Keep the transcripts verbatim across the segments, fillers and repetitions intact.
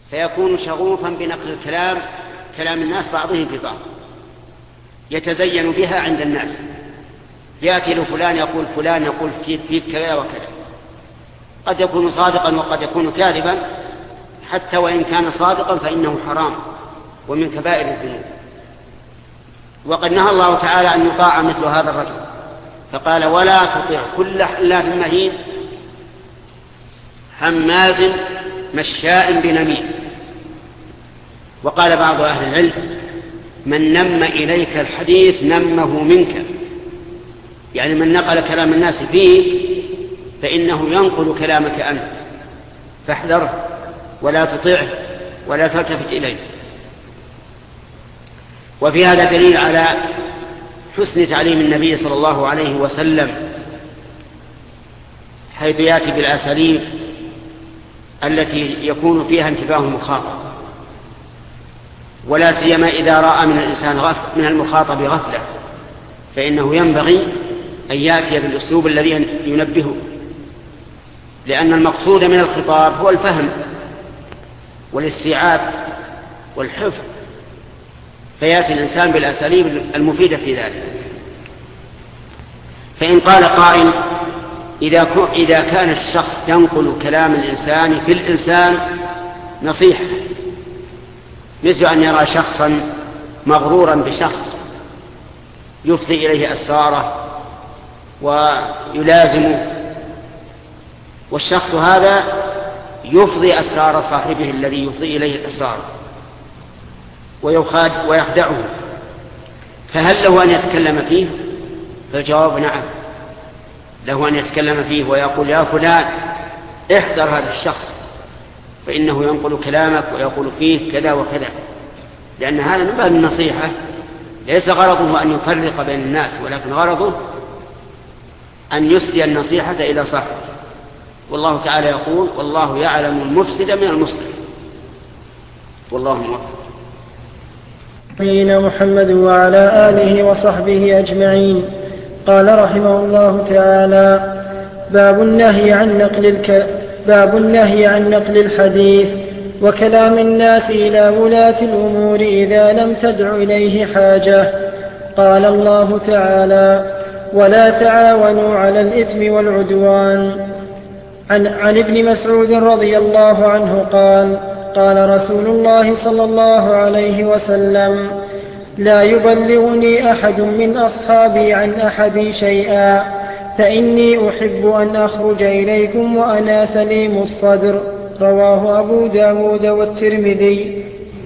فيكون شغوفا بنقل الكلام كلام الناس بعضهم في بعض، يتزين بها عند الناس. يأتي لفلان يقول فلان يقول فيك, فيك كذا وكذا، قد يكون صادقا وقد يكون كاذبا، حتى وإن كان صادقا فإنه حرام ومن كبائر الذنوب. وقد نهى الله تعالى أن يطاع مثل هذا الرجل، فقال ولا تطع كل حلاف مهين هماز مشاء بنميم. وقال بعض أهل العلم من نم إليك الحديث نمه منك، يعني من نقل كلام الناس فيك فإنه ينقل كلامك أنت، فاحذره ولا تطيعه ولا تلتفت إليه. وفي هذا دليل على حسن تعليم النبي صلى الله عليه وسلم، حيث يأتي بالأساليب التي يكون فيها انتباه المخاطب، ولا سيما إذا رأى من الإنسان غفل من المخاطب غفلة، فإنه ينبغي أن يأتي بالأسلوب الذي ينبهه، لأن المقصود من الخطاب هو الفهم والاستيعاب والحفظ، فيأتي الإنسان بالأساليب المفيدة في ذلك. فإن قال قائل إذا, إذا كان الشخص ينقل كلام الإنسان في الإنسان نصيحة، مثل أن يرى شخصا مغرورا بشخص يفضي إليه أسراره ويلازمه، والشخص هذا يفضي أسرار صاحبه الذي يفضي إليه الأسرار ويخدعه، فهل له أن يتكلم فيه؟ فالجواب نعم، له أن يتكلم فيه ويقول يا فلان احذر هذا الشخص فإنه ينقل كلامك ويقول فيه كذا وكذا، لأن هذا من باب النصيحة، ليس غرضه أن يفرق بين الناس، ولكن غرضه أن يسدي النصيحة إلى صاحبه. والله تعالى يقول والله يعلم المفسد من المصلح، والله موفق. نبينا محمد وعلى آله وصحبه أجمعين. قال رحمه الله تعالى باب النهي عن نقل الك... باب النهي عن نقل الحديث وكلام الناس إلى ولاة الأمور إذا لم تدع إليه حاجة. قال الله تعالى ولا تعاونوا على الإثم والعدوان. عن, عن ابن مسعود رضي الله عنه قال قال رسول الله صلى الله عليه وسلم لا يبلغني أحد من أصحابي عن أحد شيئا فإني أحب أن أخرج إليكم وأنا سليم الصدر. رواه أبو داود والترمذي.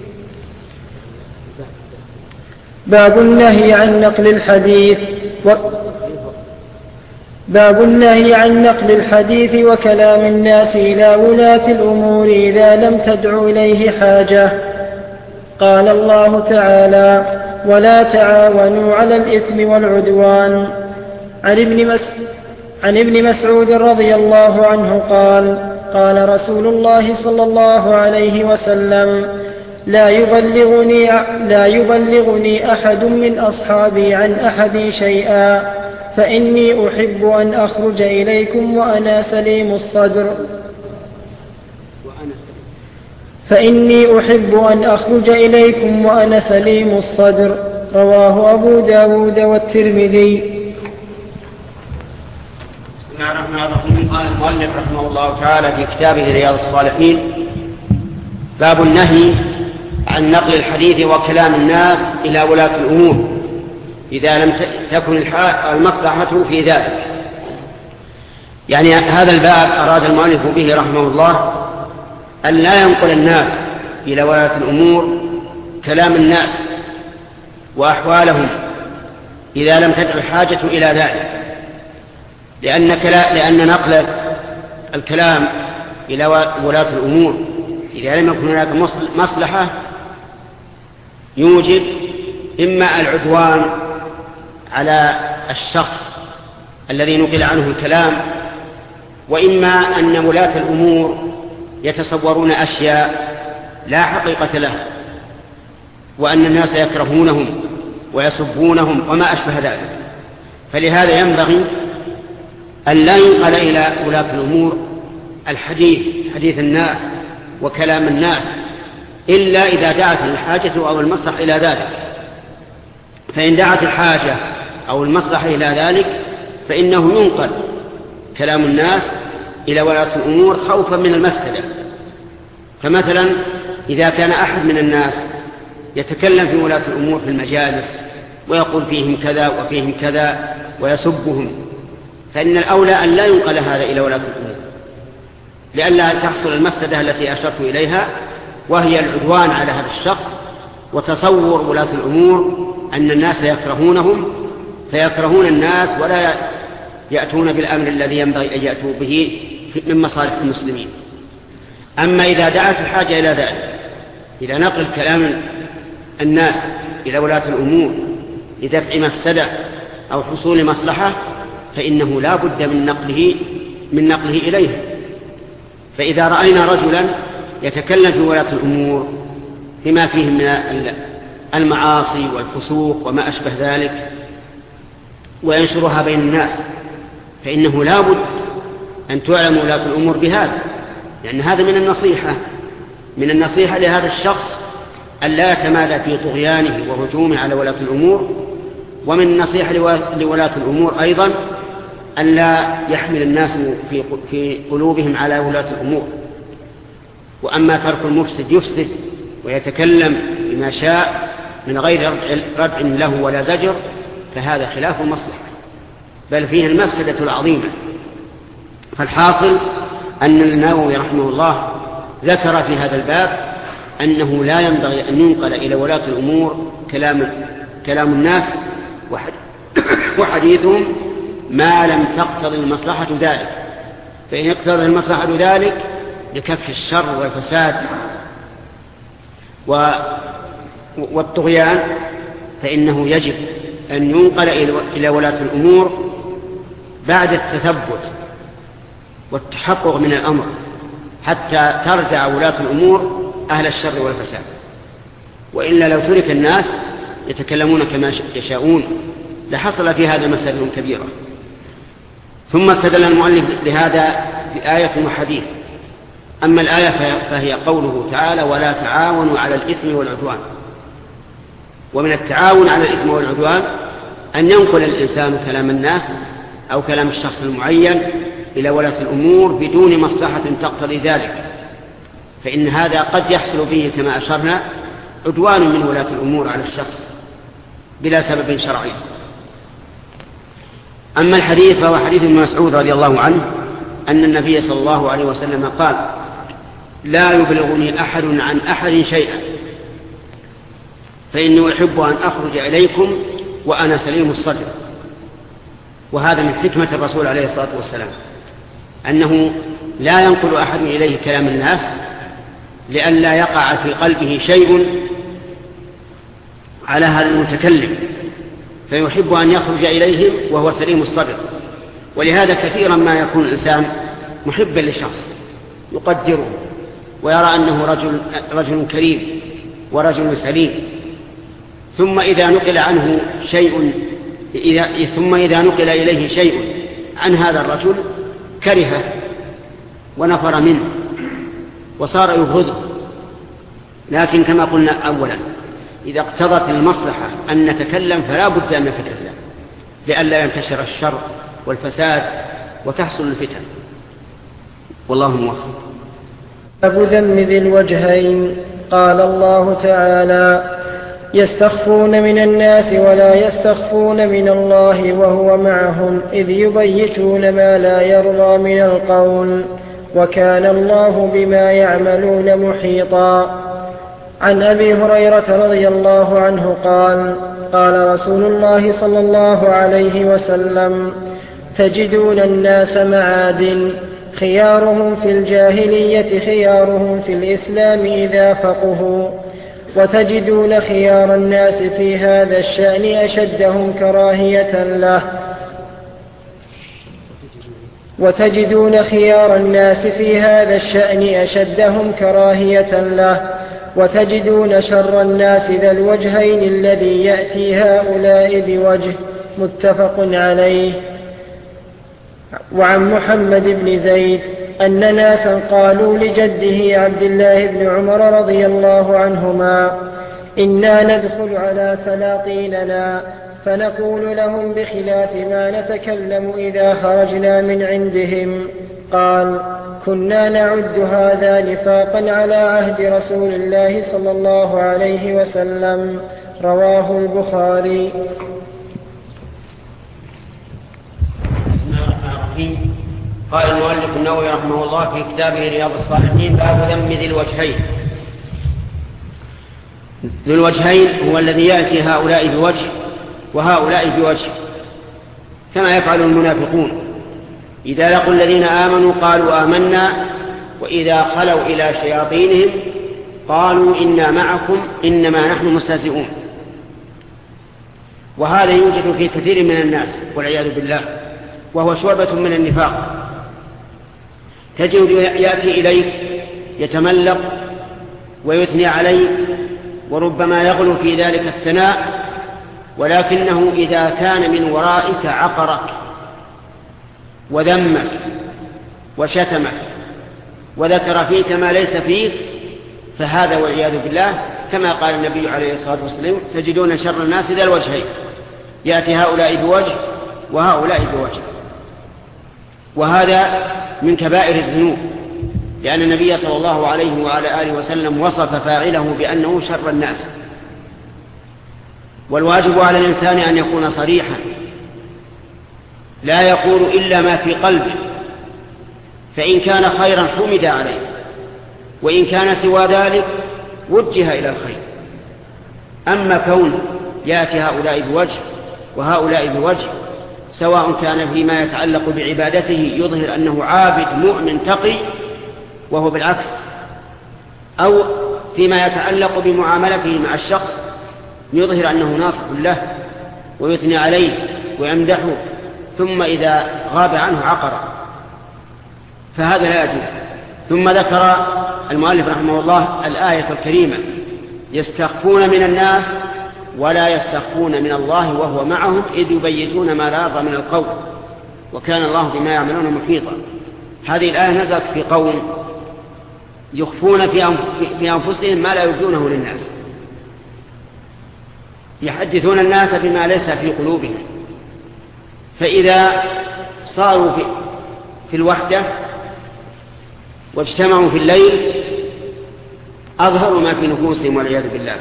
باب النهي عن نقل الحديث و... باب النهي عن نقل الحديث وكلام الناس إلى ولاة الأمور إذا لم تدع إليه حاجة. قال الله تعالى ولا تعاونوا على الإثم والعدوان. عن ابن, مس... عن ابن مسعود رضي الله عنه قال قال رسول الله صلى الله عليه وسلم لا يبلغني, لا يبلغني أحد من أصحابي عن أحد شيئا فإني أحب أن أخرج إليكم وأنا سليم الصدر فإني أحب أن أخرج إليكم وأنا سليم الصدر. رواه أبو داود والترمذي. بسم الله الرحمن الرحيم. قال المؤلف رحمه الله تعالى في كتابه رياض الصالحين باب النهي عن نقل الحديث وكلام الناس إلى ولاة الأمور إذا لم تكن المصلحة في ذلك. يعني هذا الباب أراد المؤلف به رحمه الله أن لا ينقل الناس إلى ولاة الأمور كلام الناس وأحوالهم إذا لم تدع الحاجة إلى ذلك، لأن, لأن نقل الكلام إلى ولاة الأمور إذا لم يكن هناك مصلحة يوجب إما العدوان على الشخص الذي نقل عنه الكلام، وإما أن ولاة الأمور يتصورون أشياء لا حقيقة لها، وأن الناس يكرهونهم ويسبونهم وما أشبه ذلك. فلهذا ينبغي أن لا ينقل إلى ولاة الأمور الحديث حديث الناس وكلام الناس إلا إذا دعت الحاجة أو المصلحة إلى ذلك. فإن دعت الحاجة أو المصلحة إلى ذلك فإنه ينقل كلام الناس إلى ولاة الأمور خوفا من المفسدة. فمثلا إذا كان أحد من الناس يتكلم في ولاة الأمور في المجالس ويقول فيهم كذا وفيهم كذا ويسبهم، فإن الأولى أن لا ينقل هذا إلى ولاة الأمور لئلا تحصل المفسدة التي أشرت إليها، وهي العدوان على هذا الشخص وتصور ولاة الأمور أن الناس يكرهونهم فيكرهون الناس ولا يأتون بالأمر الذي ينبغي أن يأتوا به من مصالح المسلمين. أما إذا دعت الحاجة إلى ذلك، إلى نقل كلام الناس إلى ولاة الأمور لدفع مفسدة أو حصول مصلحة، فإنه لا بد من نقله من نقله إليه. فإذا رأينا رجلا يتكلم في ولاة الأمور بما فيه من المعاصي والفسوق وما أشبه ذلك وينشرها بين الناس، فإنه لا بد أن تعلم ولاة الأمور بهذا، لأن هذا من النصيحة من النصيحة لهذا الشخص أن لا يتمادى في طغيانه وهجومه على ولاة الأمور، ومن النصيحة لولاة الأمور أيضا أن لا يحمل الناس في قلوبهم على ولاة الأمور. وأما ترك المفسد يفسد ويتكلم بما شاء من غير ردع له ولا زجر، فهذا خلاف المصلحة بل فيه المفسدة العظيمة. فالحاصل أن النووي رحمه الله ذكر في هذا الباب أنه لا ينبغي أن ينقل إلى ولاة الأمور كلام, كلام الناس وحديثهم ما لم تقتضي المصلحة ذلك. فإن اقتضى المصلحة ذلك لكف الشر والفساد والطغيان فإنه يجب أن ينقل إلى ولاة الأمور بعد التثبت والتحقق من الأمر حتى ترجع ولاة الأمور أهل الشر والفساد. وإلا لو ترك الناس يتكلمون كما يشاءون لحصل في هذا مسألة كبيرة. ثم استدل المؤلف لهذا بآية وحديث. أما الآية فهي قوله تعالى ولا تعاونوا على الإثم والعدوان. ومن التعاون على الإثم والعدوان أن ينقل الإنسان كلام الناس أو كلام الشخص المعين إلى ولاة الأمور بدون مصلحة تقتضي ذلك، فإن هذا قد يحصل به كما أشرنا عدوان من ولاة الأمور على الشخص بلا سبب شرعي. أما الحديث فهو حديث ابن مسعود رضي الله عنه أن النبي صلى الله عليه وسلم قال لا يبلغني أحد عن أحد شيئا فإني أحب أن أخرج إليكم وأنا سليم الصدر. وهذا من حكمة الرسول عليه الصلاة والسلام أنه لا ينقل أحد إليه كلام الناس لئلا يقع في قلبه شيء على هذا المتكلم، فيحب أن يخرج إليهم وهو سليم الصدر. ولهذا كثيرا ما يكون الإنسان محبا لشخص يقدره ويرى أنه رجل, رجل كريم ورجل سليم، ثم إذا نقل عنه شيء إذا ثم إذا نقل إليه شيء عن هذا الرجل كرهه ونفر منه وصار يبغضه. لكن كما قلنا أولا إذا اقتضت المصلحة أن نتكلم فلا بد أن نتكلم لئلا ينتشر الشر والفساد وتحصل الفتن. والله موفق. باب ذم ذي الوجهين. قال الله تعالى يستخفون من الناس ولا يستخفون من الله وهو معهم إذ يبيتون ما لا يرضى من القول وكان الله بما يعملون محيطا. عن أبي هريرة رضي الله عنه قال قال رسول الله صلى الله عليه وسلم تجدون الناس معادن خيارهم في الجاهلية خيارهم في الإسلام إذا فقهوا وتجدون خيار الناس في هذا الشأن أشدهم كراهية له وتجدون خيار الناس في هذا الشأن أشدهم كراهية له وتجدون شر الناس ذا الوجهين الذي يأتي هؤلاء بوجه. متفق عليه. وعن محمد بن زيد أن ناسا قالوا لجده عبد الله بن عمر رضي الله عنهما: إنا ندخل على سلاطيننا فنقول لهم بخلاف ما نتكلم إذا خرجنا من عندهم. قال: كنا نعد هذا نفاقا على عهد رسول الله صلى الله عليه وسلم. رواه البخاري. قال المؤلف النووي رحمه الله في كتابه رياض الصالحين: باب ذم ذي الوجهين. ذو الوجهين هو الذي يأتي هؤلاء بوجه وهؤلاء بوجه، كما يفعل المنافقون. إذا لقوا الذين آمنوا قالوا آمنا، وإذا خلوا إلى شياطينهم قالوا إنا معكم إنما نحن مستهزئون. وهذا يوجد في كثير من الناس والعياذ بالله، وهو شعبة من النفاق. تجد يأتي إليك يتملق ويثني عليك، وربما يغلو في ذلك الثناء، ولكنه إذا كان من ورائك عقرك وذمك وشتمك وذكر فيك ما ليس فيك، فهذا والعياذ بالله كما قال النبي عليه الصلاة والسلام: تجدون شر الناس ذا الوجهين، يأتي هؤلاء بوجه وهؤلاء بوجه. وهذا من كبائر الذنوب، لأن النبي صلى الله عليه وعلى آله وسلم وصف فاعله بأنه شر الناس. والواجب على الإنسان أن يكون صريحا، لا يقول إلا ما في قلبه، فإن كان خيرا حمد عليه، وإن كان سوى ذلك وجه إلى الخير. أما كون يأتي هؤلاء بوجه وهؤلاء بوجه، سواء كان فيما يتعلق بعبادته يظهر أنه عابد مؤمن تقي وهو بالعكس، أو فيما يتعلق بمعاملته مع الشخص يظهر أنه ناصح له ويثني عليه ويمدحه، ثم إذا غاب عنه عقر، فهذا لا يجوز. ثم ذكر المؤلف رحمه الله الآية الكريمة: يستخفون من الناس ولا يستخفون من الله وهو معهم إذ يبيتون ما لا يرضى من القول وكان الله بما يعملون محيطا. هذه الآية نزلت في قوم يخفون في أنفسهم ما لا يبدونه للناس، يحدثون الناس بما ليس في قلوبهم، فإذا صاروا في, في الوحدة واجتمعوا في الليل أظهروا ما في نفوسهم والعياذ بالله،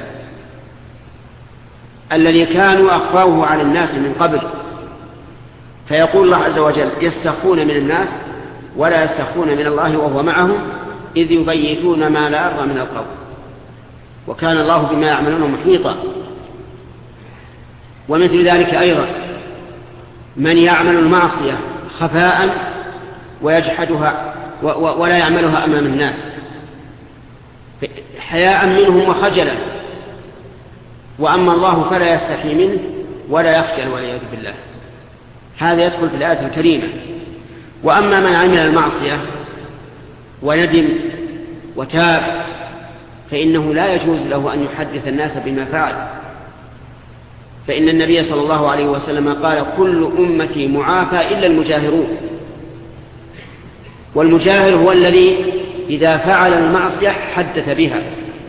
الذي كانوا أخفوه على الناس من قبل. فيقول الله عز وجل: يستخفون من الناس ولا يستخفون من الله وهو معهم إذ يبيتون ما لا يرضى من القول وكان الله بما يعملون محيطا. ومثل ذلك أيضا من يعمل المعصية خفاء ويجحدها ولا يعملها أمام الناس حياء منهم وخجلا، وأما الله فلا يستحي منه ولا يخجل والعياذ بالله. هذا يدخل في الآية الكريمة. وأما من عمل المعصية وندم وتاب فإنه لا يجوز له أن يحدث الناس بما فعل، فإن النبي صلى الله عليه وسلم قال: كل أمتي معافى إلا المجاهرون. والمجاهر هو الذي إذا فعل المعصية حدث بها.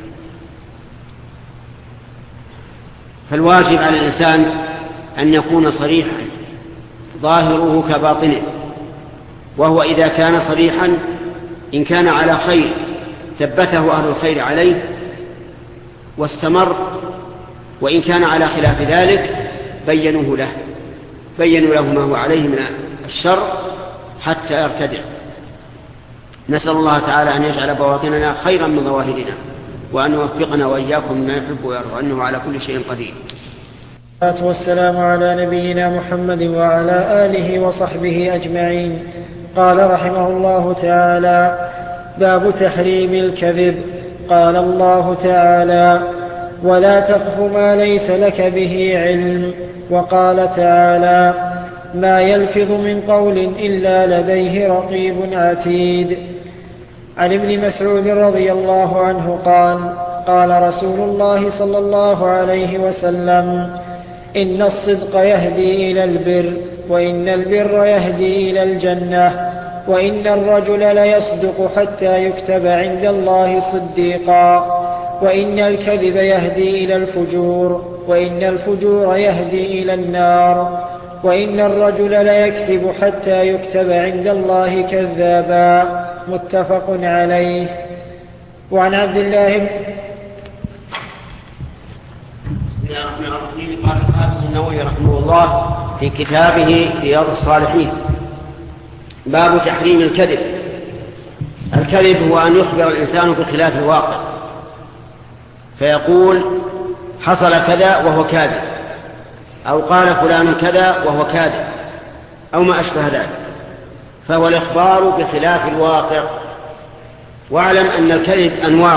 فالواجب على الإنسان أن يكون صريحا ظاهره كباطنه، وهو إذا كان صريحا إن كان على خير ثبته أهل الخير عليه واستمر، وإن كان على خلاف ذلك بينوه له بينوا له ما هو عليه من الشر حتى يرتدع. نسأل الله تعالى أن يجعل بواطننا خيرا من ظواهرنا، وأن يوفقنا وإياكم ما يحب ويرضى، أنه على كل شيء قدير. والصلاة والسلام على نبينا محمد وعلى آله وصحبه أجمعين. قال رحمه الله تعالى: باب تحريم الكذب. قال الله تعالى: ولا تقف ما ليس لك به علم. وقال تعالى: ما يلفظ من قول إلا لديه رقيب عتيد. عن ابن مسعود رضي الله عنه قال: قال رسول الله صلى الله عليه وسلم: إن الصدق يهدي إلى البر، وإن البر يهدي إلى الجنة، وإن الرجل ليصدق حتى يكتب عند الله صديقا، وإن الكذب يهدي إلى الفجور، وإن الفجور يهدي إلى النار، وإن الرجل ليكذب حتى يكتب عند الله كذابا. متفق عليه. وعن عبد الله بن بسم الله الرحمن الرحيم. قال الحافظ النووي رحمه الله في كتابه رياض الصالحين: باب تحريم الكذب. الكذب هو أن يخبر الإنسان بخلاف الواقع، فيقول حصل كذا وهو كاذب، أو قال فلان كذا وهو كاذب، أو ما أشبه ذلك، فهو الإخبار بخلاف الواقع. واعلم أن الكذب أنواع: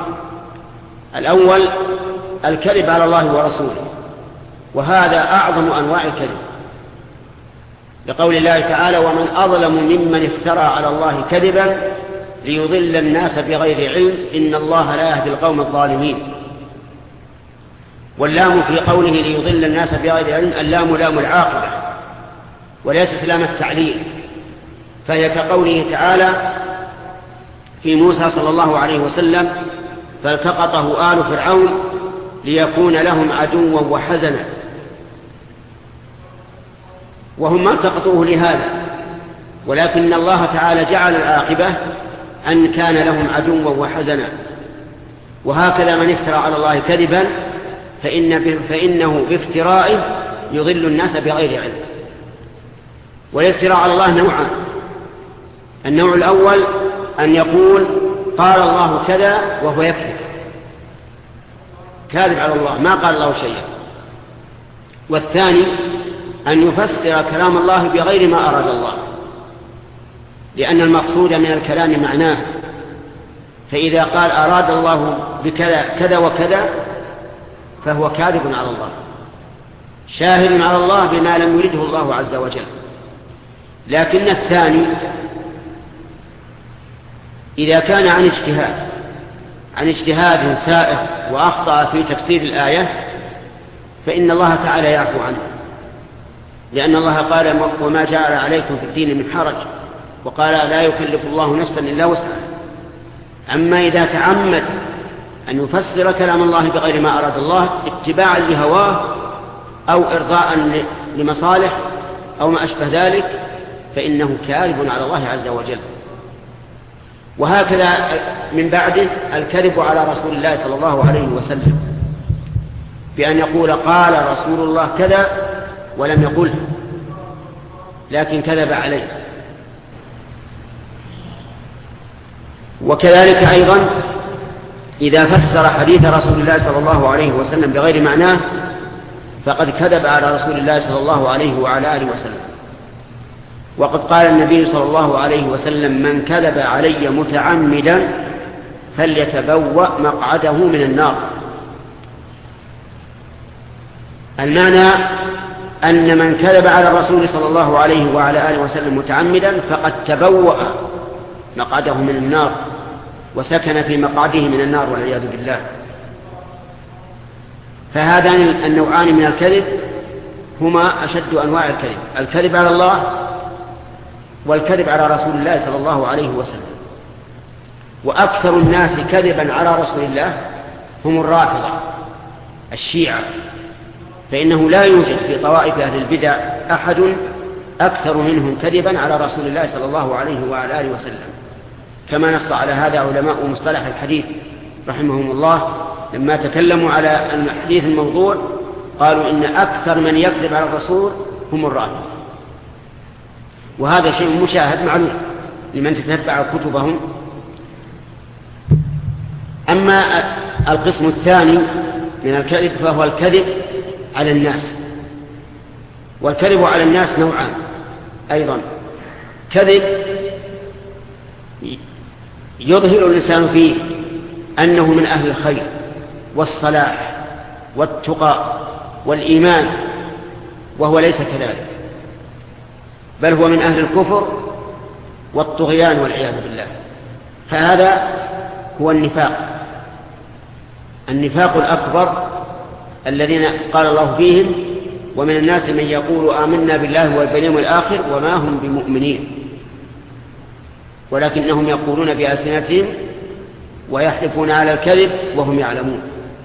الأول الكذب على الله ورسوله، وهذا أعظم أنواع الكذب، لقول الله تعالى: ومن أظلم ممن افترى على الله كذبا ليضل الناس بغير علم إن الله لا يهدي القوم الظالمين. واللام في قوله ليضل الناس بغير علم، اللام لام العاقبة وليست لام التعليل، فهي كقوله تعالى في موسى صلى الله عليه وسلم: فالتقطه آل فرعون ليكون لهم عدوا وحزنا. وهم ما التقطوه لهذا، ولكن الله تعالى جعل العاقبة أن كان لهم عدوا وحزنا. وهكذا من افترى على الله كذبا فإن فإنه بافترائه يضل الناس بغير علم. والافتراء على الله نوعان: النوع الأول أن يقول قال الله كذا وهو يكذب، كاذب على الله، ما قال الله شيئا. والثاني أن يفسر كلام الله بغير ما أراد الله، لأن المقصود من الكلام معناه، فإذا قال أراد الله بكذا كذا وكذا فهو كاذب على الله، شاهد على الله بما لم يرده الله عز وجل. لكن الثاني إذا كان عن اجتهاد عن اجتهاد سائغ وأخطأ في تفسير الآية فإن الله تعالى يعفو عنه، لأن الله قال: وما جعل عليكم في الدين من حرج، وقال: لا يكلف الله نفسا إلا وسعها. أما إذا تعمد أن يفسر كلام الله بغير ما أراد الله اتباعا لهواه أو إرضاء لمصالح أو ما أشبه ذلك فإنه كاذب على الله عز وجل. وهكذا من بعده الكذب على رسول الله صلى الله عليه وسلم، بأن يقول قال رسول الله كذا ولم يقله، لكن كذب عليه. وكذلك أيضا إذا فسر حديث رسول الله صلى الله عليه وسلم بغير معناه فقد كذب على رسول الله صلى الله عليه وعلى آله وسلم. وقد قال النبي صلى الله عليه وسلم: من كذب علي متعمدا فليتبوأ مقعده من النار. المعنى أن من كذب على الرسول صلى الله عليه وعلى آله وسلم متعمدا فقد تبوأ مقعده من النار وسكن في مقعده من النار والعياذ بالله. فهذان النوعان من الكذب هما أشد أنواع الكذب: الكذب على الله والكذب على رسول الله صلى الله عليه وسلم. وأكثر الناس كذبا على رسول الله هم الرافضة الشيعة، فإنه لا يوجد في طوائف أهل البدع أحد أكثر منهم كذبا على رسول الله صلى الله عليه وعلى آله وسلم، كما نص على هذا علماء مصطلح الحديث رحمهم الله لما تكلموا على الحديث الموضوع، قالوا إن أكثر من يكذب على الرسول هم الرافضة. وهذا شيء مشاهد معلوم لمن تتبع كتبهم. أما القسم الثاني من الكذب فهو الكذب على الناس. والكذب على الناس نوعان أيضا: كذب يظهر الإنسان فيه أنه من أهل الخير والصلاح والتقى والإيمان وهو ليس كذلك، بل هو من أهل الكفر والطغيان والعياذ بالله. فهذا هو النفاق النفاق الأكبر الذين قال الله فيهم: ومن الناس من يقول آمنا بالله واليوم الآخر وما هم بمؤمنين. ولكنهم يقولون بألسنتهم ويحلفون على الكذب وهم يعلمون.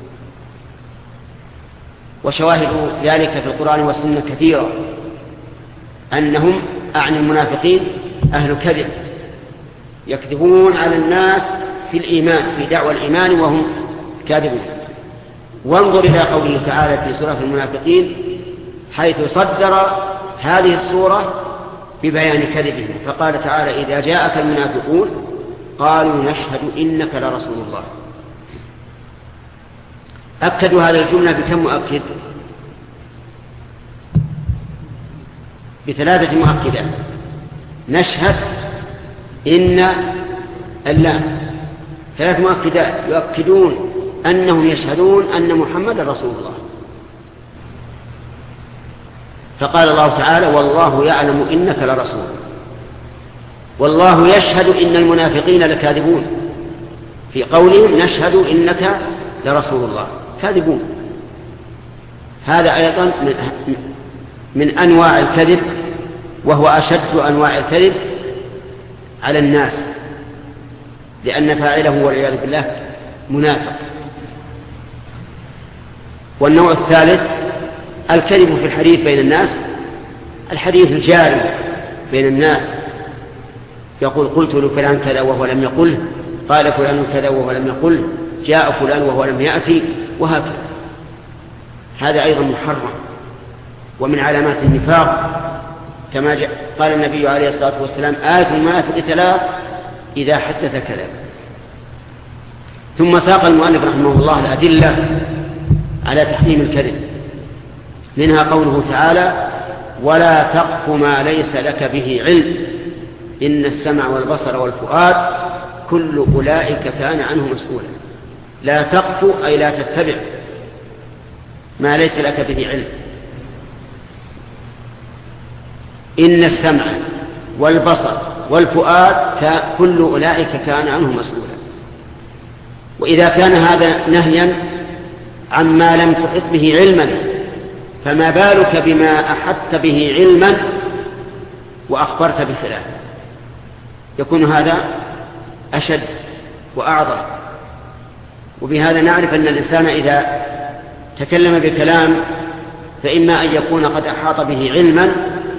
وشواهد ذلك في القرآن والسنة كثيرة، أنهم أعني المنافقين أهل كذب يكذبون على الناس في الإيمان، في دعوى الإيمان وهم كاذبون. وانظر إلى قوله تعالى في سورة المنافقين حيث صدر هذه السورة ببيان كذبهم، فقال تعالى: إذا جاءك المنافقون قالوا نشهد إنك لرسول الله. أكدوا هذه الجملة بكم مؤكد؟ بثلاثة مؤكدات. نشهد، إن، اللام، ثلاث مؤكدات يؤكدون أنهم يشهدون أن محمد رسول الله. فقال الله تعالى: والله يعلم إنك لرسول، والله يشهد إن المنافقين لكاذبون، في قولهم نشهد إنك لرسول الله، كاذبون. هذا أيضا من, من أنواع الكذب، وهو أشد أنواع الكذب على الناس، لأن فاعله والعياذ بالله منافق. والنوع الثالث الكذب في الحديث بين الناس، الحديث الجاري بين الناس، يقول: قلت لفلان كذا وهو لم يقله، قال فلان كذا وهو لم يقله، جاء فلان وهو لم يأتي، وهكذا. هذا أيضا محرم ومن علامات النفاق، كما قال النبي عليه الصلاة والسلام: آية المنافق ثلاث: إذا حدث كذب. ثم ساق المؤلف رحمه الله الأدلة على تحريم الكذب، منها قوله تعالى: ولا تقف ما ليس لك به علم إن السمع والبصر والفؤاد كل أولئك كان عنه مسؤولا. لا تقف أي لا تتبع ما ليس لك به علم. إن السمع والبصر والفؤاد كل أولئك كان عنه مسؤولا. وإذا كان هذا نهيا عما لم تحط به علما، فما بالك بما أحطت به علما وأخبرت بخلافه؟ يكون هذا أشد وأعظم. وبهذا نعرف أن الإنسان إذا تكلم بكلام فإما أن يكون قد أحاط به علما،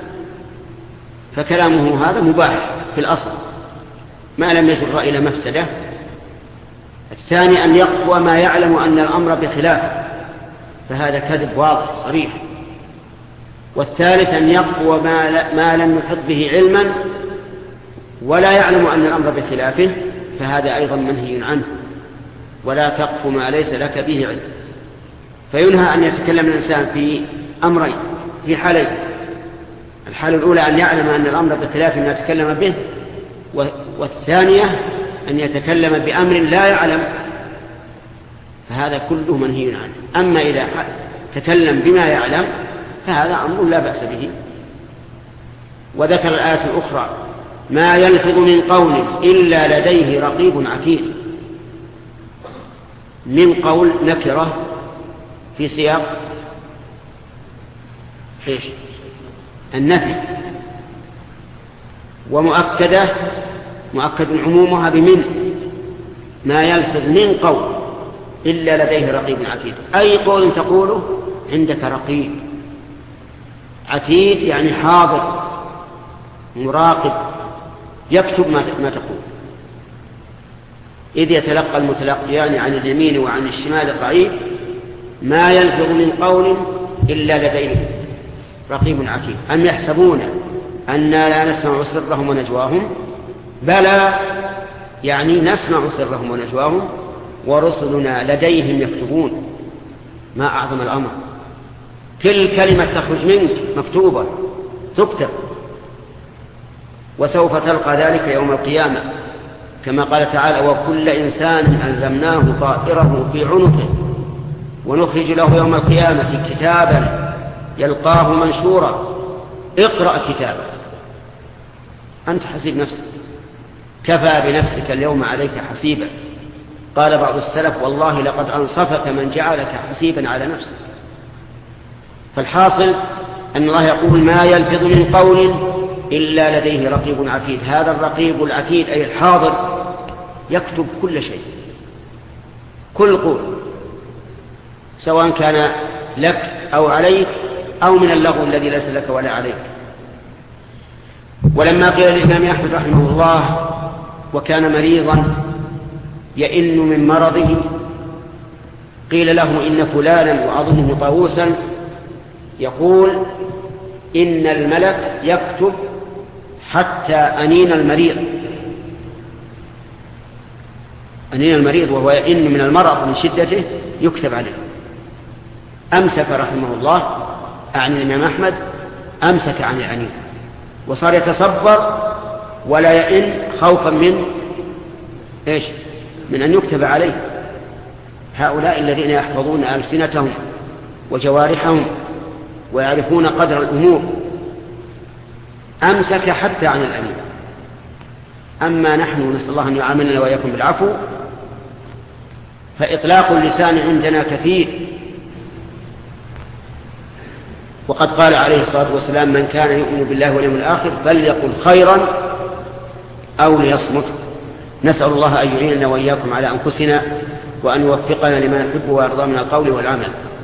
فكلامه هذا مباح في الأصل ما لم يجر إلى مفسدة. الثاني أن يقوى ما يعلم أن الأمر بخلافه، فهذا كذب واضح صريح. والثالث أن يقوى ما, ما لم يحط به علما ولا يعلم أن الأمر بخلافه، فهذا أيضا منهي عنه. ولا تقف ما ليس لك به علم. فينهى أن يتكلم الإنسان في أمرين، في حالين: الحالة الأولى أن يعلم أن الأمر بخلاف ما يتكلم به، والثانية أن يتكلم بأمر لا يعلم، فهذا كله منهي عنه. أما إذا تكلم بما يعلم فهذا أمر لا بأس به. وذكر الآية الأخرى: ما يلفظ من قول إلا لديه رقيب عتيد. من قول نكرة في سياق إيش؟ النفي، ومؤكدة مؤكد عمومها بمن. ما يلفظ من قول إلا لديه رقيب عتيد، أي قول تقوله عندك رقيب عتيد، يعني حاضر مراقب يكتب ما تقول. إذ يتلقى المتلقيان عن اليمين وعن الشمال قعيد، ما يلفظ من قول إلا لديه رقيب عتيد. أم يحسبون أننا لا نسمع سرهم ونجواهم؟ بلى، يعني نسمع سرهم ونجواهم ورسلنا لديهم يكتبون. ما أعظم الأمر، كل كلمة تخرج منك مكتوبة تكتب، وسوف تلقى ذلك يوم القيامة، كما قال تعالى: وكل إنسان ألزمناه طائره في عنقه ونخرج له يوم القيامة كتابا يلقاه منشورا اقرأ كتابا أنت حسيب نفسك، كفى بنفسك اليوم عليك حسيبا. قال بعض السلف: والله لقد أنصفك من جعلك حسيبا على نفسك. فالحاصل أن الله يقول: ما يلفظ من قول إلا لديه رقيب عتيد. هذا الرقيب العتيد أي الحاضر يكتب كل شيء، كل قول، سواء كان لك أو عليك أو من اللغو الذي ليس لك ولا عليك. ولما قيل للإمام أحمد رحمه الله وكان مريضا يئن من مرضه قيل له إن فلانا وأظنه طاووسا يقول إن الملك يكتب حتى أنين المريض، أنين المريض وهو يئن من المرض من شدته يكتب عليه. أمسك رحمه الله عن الإمام أحمد، أمسك عن الأنين وصار يتصبر ولا يئن خوفا من إيش؟ من أن يكتب عليه. هؤلاء الذين يحفظون ألسنتهم وجوارحهم ويعرفون قدر الأمور أمسك حتى عن الأنين. أما نحن نسأل الله أن يعاملنا وإياكم بالعفو، فإطلاق اللسان عندنا كثير. وقد قال عليه الصلاة والسلام من كان يؤمن بالله واليوم الآخر فليقل خيرا أو ليصمت. نسأل الله أن يعيننا وإياكم على أنفسنا وأن يوفقنا لما نحب ويرضى من القول والعمل.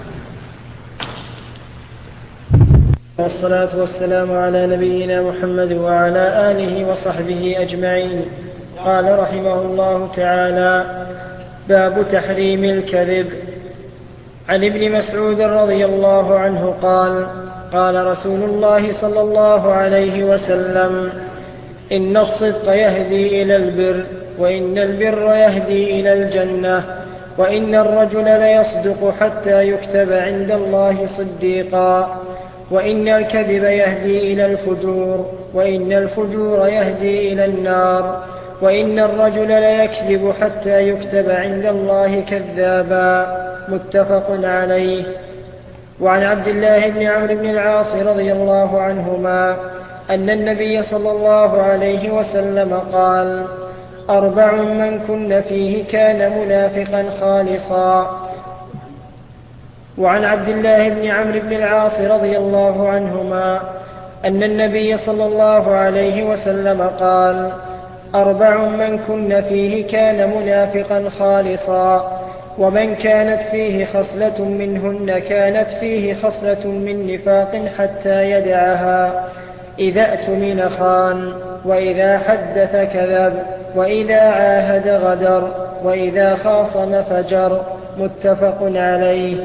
والصلاة والسلام على نبينا محمد وعلى آله وصحبه أجمعين. قال رحمه الله تعالى: باب تحريم الكذب. عن ابن مسعود رضي الله عنه قال: قال رسول الله صلى الله عليه وسلم: إن الصدق يهدي إلى البر، وإن البر يهدي إلى الجنة، وإن الرجل ليصدق حتى يكتب عند الله صديقا، وإن الكذب يهدي إلى الفجور، وإن الفجور يهدي إلى النار، وإن الرجل ليكذب حتى يكتب عند الله كذابا. متفق عليه. وعن عبد الله بن عمرو بن العاص رضي الله عنهما أن النبي صلى الله عليه وسلم قال: أربع من كن فيه كان منافقا خالصا. وعن عبد الله بن عمرو بن العاص رضي الله عنهما أن النبي صلى الله عليه وسلم قال: أربع من كن فيه كان منافقا خالصا، ومن كانت فيه خصلة منهن كانت فيه خصلة من نفاق حتى يدعها: إذا اؤتمن خان، وإذا حدث كذب، وإذا عاهد غدر، وإذا خاصم فجر. متفق عليه.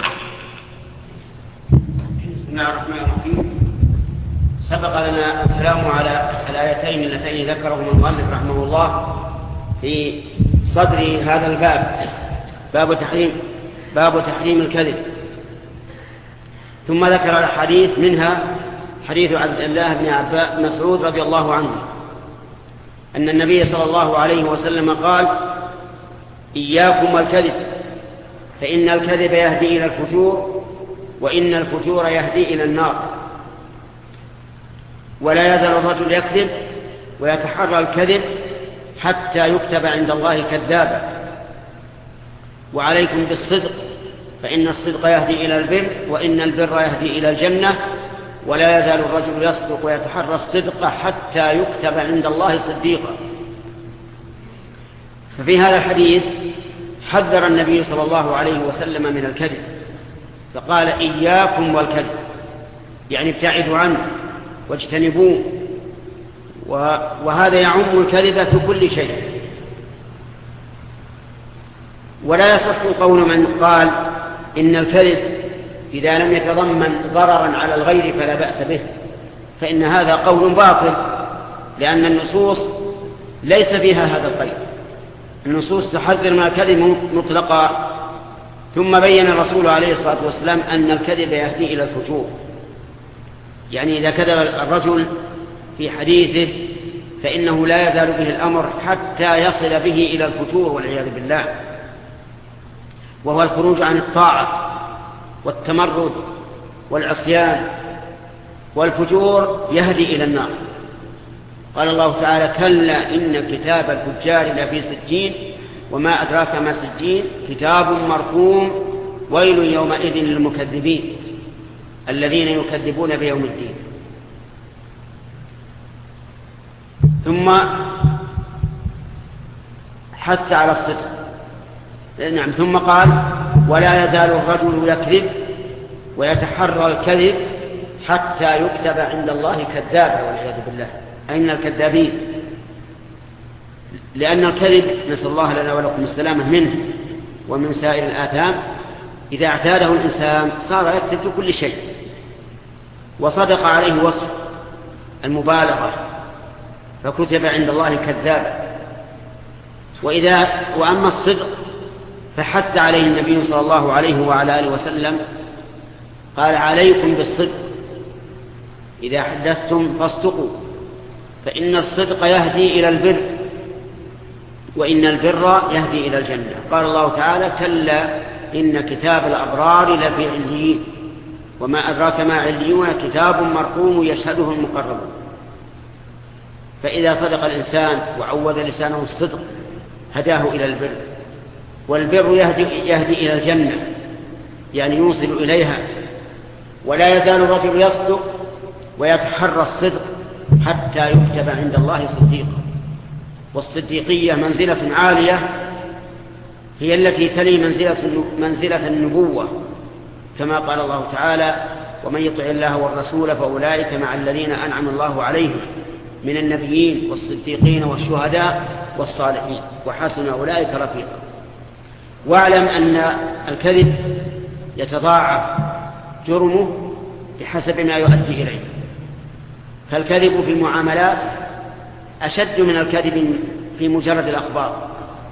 بسم الله الرحمن الرحيم. سبق لنا الكلام على الآيتين اللتين ذكرهما المؤلف رحمه الله في صدر هذا الباب، باب تحريم باب تحريم الكذب. ثم ذكر الحديث، منها حديث عبد الله بن عباس مسعود رضي الله عنه أن النبي صلى الله عليه وسلم قال: إياكم والكذب، فإن الكذب يهدي إلى الفجور، وإن الفجور يهدي إلى النار. ولا يزال الرجل يكذب ويتحرى الكذب حتى يكتب عند الله كذابا. وعليكم بالصدق، فإن الصدق يهدي إلى البر، وإن البر يهدي إلى الجنة. ولا يزال الرجل يصدق ويتحرى الصدق حتى يكتب عند الله صديقا. ففي هذا الحديث حذر النبي صلى الله عليه وسلم من الكذب، فقال: إياكم والكذب، يعني ابتعدوا عنه واجتنبوه. وهذا يعم الكذب في كل شيء. ولا يصح قول من قال إن الكذب إذا لم يتضمن ضررا على الغير فلا بأس به، فإن هذا قول باطل، لأن النصوص ليس فيها هذا القيد. النصوص تحذر من الكذب مطلقا. ثم بين الرسول عليه الصلاة والسلام أن الكذب يهدي إلى الفجور، يعني إذا كذب الرجل في حديثه فإنه لا يزال به الأمر حتى يصل به إلى الفجور والعياذ بالله، وهو الخروج عن الطاعة والتمرد والعصيان. والفجور يهدي إلى النار. قال الله تعالى: كلا إن كتاب الفجار لفي سجين، وما أدراك ما سجين، كتاب مرقوم، ويل يومئذ للمكذبين الذين يكذبون بيوم الدين. ثم حث على الصدق. نعم. ثم قال ولا يزال الرجل يكذب ويتحرى الكذب حتى يكتب عند الله كذابا والعياذ بالله، أي من الكذابين، لأن الكذب نسأل الله لنا ولكم السلامة منه ومن سائر الآثام إذا اعتاده الإنسان صار يكذب في كل شيء، وصدق عليه وصف المبالغة فكتب عند الله كذابا. وإذا وأما الصدق فحث عليه النبي صلى الله عليه وعلى آله وسلم، قال عليكم بالصدق، إذا حدثتم فاصدقوا، فإن الصدق يهدي إلى البر، وإن البر يهدي إلى الجنة. قال الله تعالى كلا إن كتاب الأبرار لفي عليين، وما أدراك ما عليون، كتاب مرقوم يشهده المقربون. فإذا صدق الإنسان وعود لسانه الصدق هداه إلى البر، والبر يهدي, يهدي إلى الجنة، يعني يوصل إليها. ولا يزال الرجل يصدق ويتحرى الصدق حتى يكتب عند الله صديقا. والصديقية منزلة عالية، هي التي تلي منزلة, منزلة النبوة، كما قال الله تعالى ومن يطع الله والرسول فأولئك مع الذين أنعم الله عليهم من النبيين والصديقين والشهداء والصالحين وحسن أولئك رفيقا. واعلم أن الكذب يتضاعف جرمه بحسب ما يؤدي إليه، فالكذب في المعاملات أشد من الكذب في مجرد الأخبار.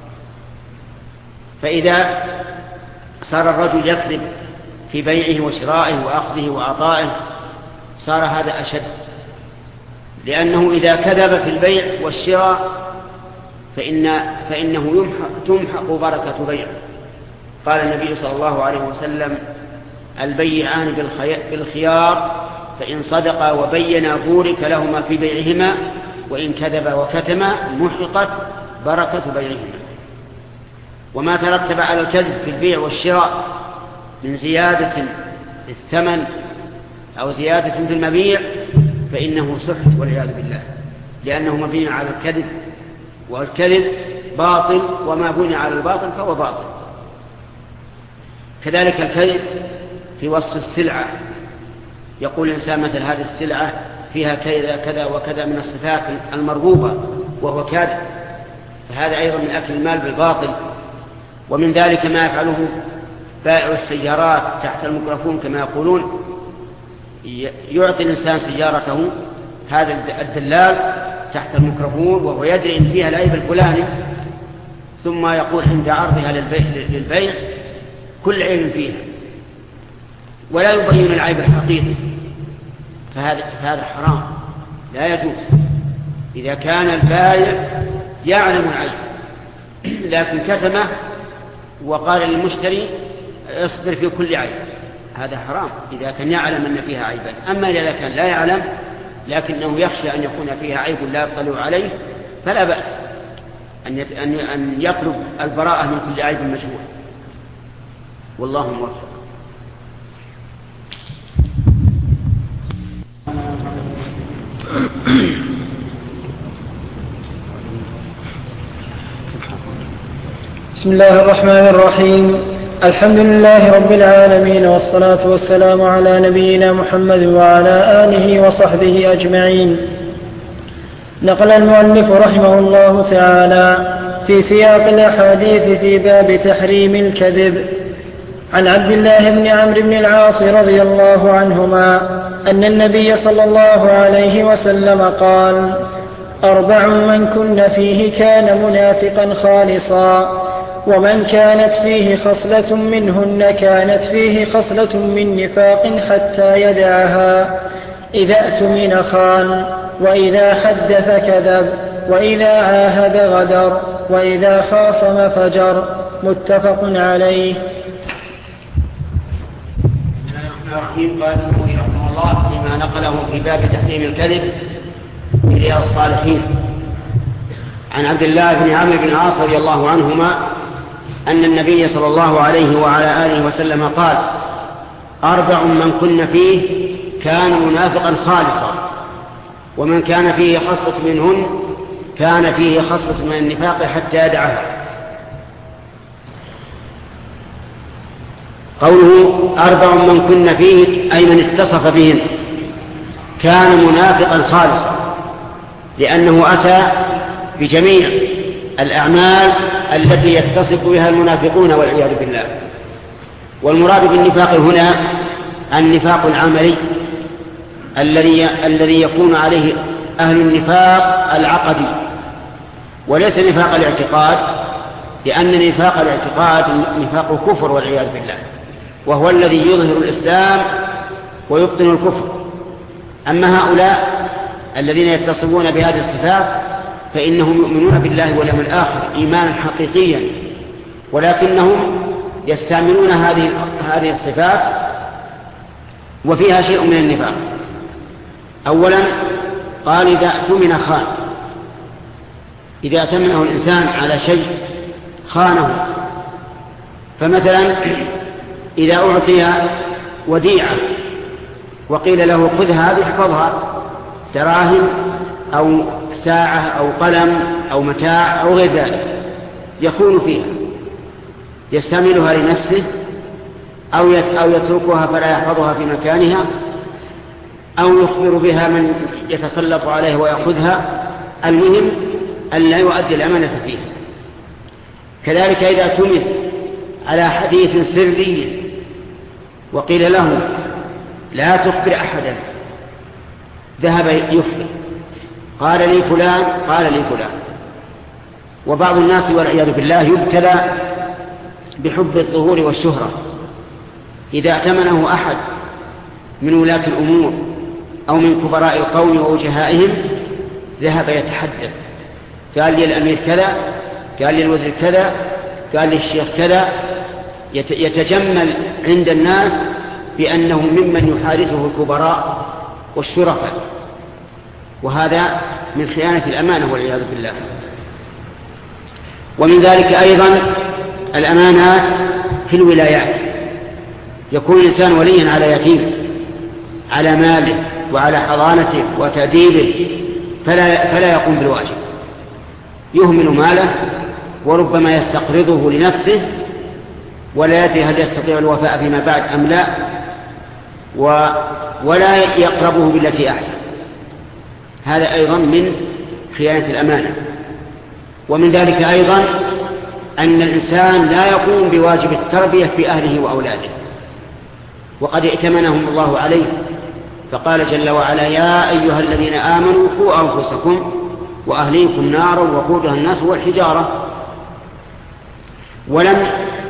فإذا صار الرجل يكذب في بيعه وشرائه وأخذه وعطائه صار هذا أشد، لأنه إذا كذب في البيع والشراء فإن فإنه يمحق تمحق بركة بيعه. قال النبي صلى الله عليه وسلم البيعان بالخيار فإن صدقا وبينا بورك لهما في بيعهما وإن كذبا وكتما محقت بركة بيعهما. وما ترتب على الكذب في البيع والشراء من زيادة في الثمن أو زيادة في المبيع فإنه سحت والعياذ بالله، لأنه مبني على الكذب، والكذب باطل، وما بني على الباطل فهو باطل. كذلك الكذب في وصف السلعة، يقول الإنسان مثل هذه السلعة فيها كذا كذا وكذا من الصفات المرغوبة وهو كاذب، فهذا أيضا من أكل المال بالباطل. ومن ذلك ما يفعله بائع السيارات تحت الميكروفون كما يقولون، يعطي الإنسان سيارته هذا الدلال تحت الميكروفون وهو يدري إن فيها العيب الفلاني، ثم يقول عند عرضها للبيع, للبيع كل عيب فيها ولا يبين العيب الحقيقي، فهذا, فهذا حرام لا يجوز. إذا كان البائع يعلم العيب لكن كتمه وقال للمشتري اصبر في كل عيب، هذا حرام إذا كان يعلم أن فيها عيبا. أما إذا كان لا يعلم لكنه يخشى أن يكون فيها عيب لا يطلع عليه فلا بأس أن يطلب البراءة من كل عيب مجهول، والله موفق. بسم الله الرحمن الرحيم. الحمد لله رب العالمين، والصلاة والسلام على نبينا محمد وعلى آله وصحبه أجمعين. نقل المؤلف رحمه الله تعالى في سياق الأحاديث في باب تحريم الكذب عن عبد الله بن عمرو بن العاص رضي الله عنهما أن النبي صلى الله عليه وسلم قال: أربع من كن فيه كان منافقا خالصا، ومن كانت فيه خصلة منهن كانت فيه خصلة من نفاق حتى يدعها: إذا اؤتمن خان، وإذا حدث كذب، وإذا عاهد غدر، وإذا خاصم فجر. متفق عليه. الرحيم قال النووي رحمه الله فيما نقله في باب تحريم الكذب في رياض الصالحين عن عبد الله بن عمرو بن العاص رضي الله عنهما أن النبي صلى الله عليه وعلى آله وسلم قال: أربع من كن فيه كان منافقا خالصا، ومن كان فيه خصلة منهن كان فيه خصلة من النفاق حتى يدعها. قوله أربع من كن فيه أي من اتصف بهن كان منافقا خالصا، لأنه أتى بجميع الأعمال التي يتصف بها المنافقون والعياذ بالله. والمراد بالنفاق هنا النفاق العملي الذي الذي يكون عليه أهل النفاق العقدي، وليس نفاق الاعتقاد، لأن نفاق الاعتقاد نفاق كفر والعياذ بالله، وهو الذي يظهر الإسلام ويبطن الكفر. أما هؤلاء الذين يتصفون بهذه الصفات فإنهم يؤمنون بالله واليوم الآخر إيمانا حقيقيا، ولكنهم يستعملون هذه هذه الصفات وفيها شيء من النفاق. أولا قال إذا اؤتمن خان، إذا اؤتمنه الإنسان على شيء خانه. فمثلا إذا أعطي وديعة وقيل له خذ هذه احفظها، دراهم أو ساعة أو قلم أو متاع أو غير ذلك، يكون فيها يستعملها لنفسه أو يتركها فلا يحفظها في مكانها، أو يخبر بها من يتسلط عليه ويأخذها. المهم أن لا يؤدي الأمانة فيها. كذلك إذا اؤتمن على حديث سري وقيل له لا تخبر أحدا، ذهب يخبر، قال لي فلان قال لي فلان. وبعض الناس والعياذ بالله يبتلى بحب الظهور والشهرة، إذا ائتمنه أحد من ولاة الأمور أو من كبراء القوم ووجهائهم ذهب يتحدث، قال لي الأمير كذا، قال لي الوزير كذا، قال لي الشيخ كذا، يتجمل عند الناس بأنه ممن يحارثه الكبراء والشرفاء، وهذا من خيانة الأمانة والعياذ بالله. ومن ذلك أيضا الأمانات في الولايات، يكون الإنسان وليا على يتيم على ماله وعلى حضانته وتأديبه، فلا, فلا يقوم بالواجب، يهمل ماله وربما يستقرضه لنفسه ولا يدري هل يستطيع الوفاء فيما بعد أم لا، ولا يقربه بالتي أحسن. هذا أيضا من خيانة الأمانة. ومن ذلك أيضا أن الإنسان لا يقوم بواجب التربية في أهله وأولاده، وقد ائتمنهم الله عليه، فقال جل وعلا يا أيها الذين آمنوا قوا أنفسكم وأهليكم نارا وقودها الناس والحجارة. ولم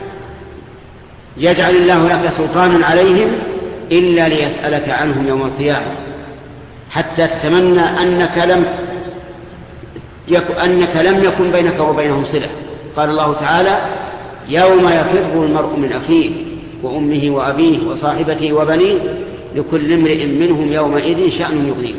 يجعل الله لك سلطانا عليهم إلا ليسألك عنهم يوم القيامة، حتى تتمنى أنك لم يكن, أنك لم يكن بينك وبينهم صلة. قال الله تعالى يوم يفر المرء من أخيه وأمه وأبيه وصاحبته وبنيه لكل امرئ منهم يومئذ شأن يغنيه.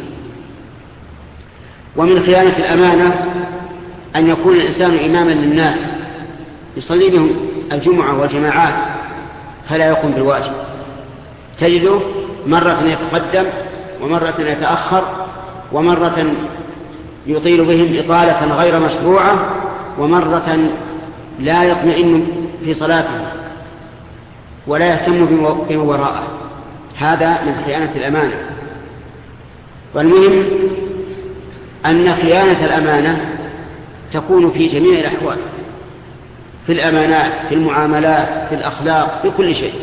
ومن خيانة الأمانة أن يكون الإنسان إماما للناس يصلي بهم الجمعة والجماعات فلا يقوم بالواجب، تجده مرة يتقدم ومرة يتأخر ومرة يطيل بهم إطالة غير مشروعة ومرة لا يطمئن في صلاته ولا يهتم بما وراءه. هذا من خيانة الأمانة. والمهم أن خيانة الأمانة تكون في جميع الأحوال، في الأمانات، في المعاملات، في الأخلاق، في كل شيء.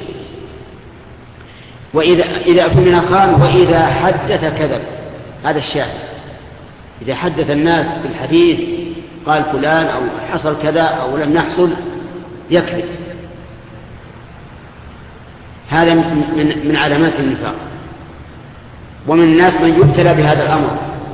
وإذا إذا أؤتمن خان وإذا حدث كذب، هذا الشاهد. إذا حدث الناس بالحديث قال فلان أو حصل كذا أو لم يحصل يكذب، هذا من من علامات النفاق. ومن الناس من يبتلى بهذا الأمر،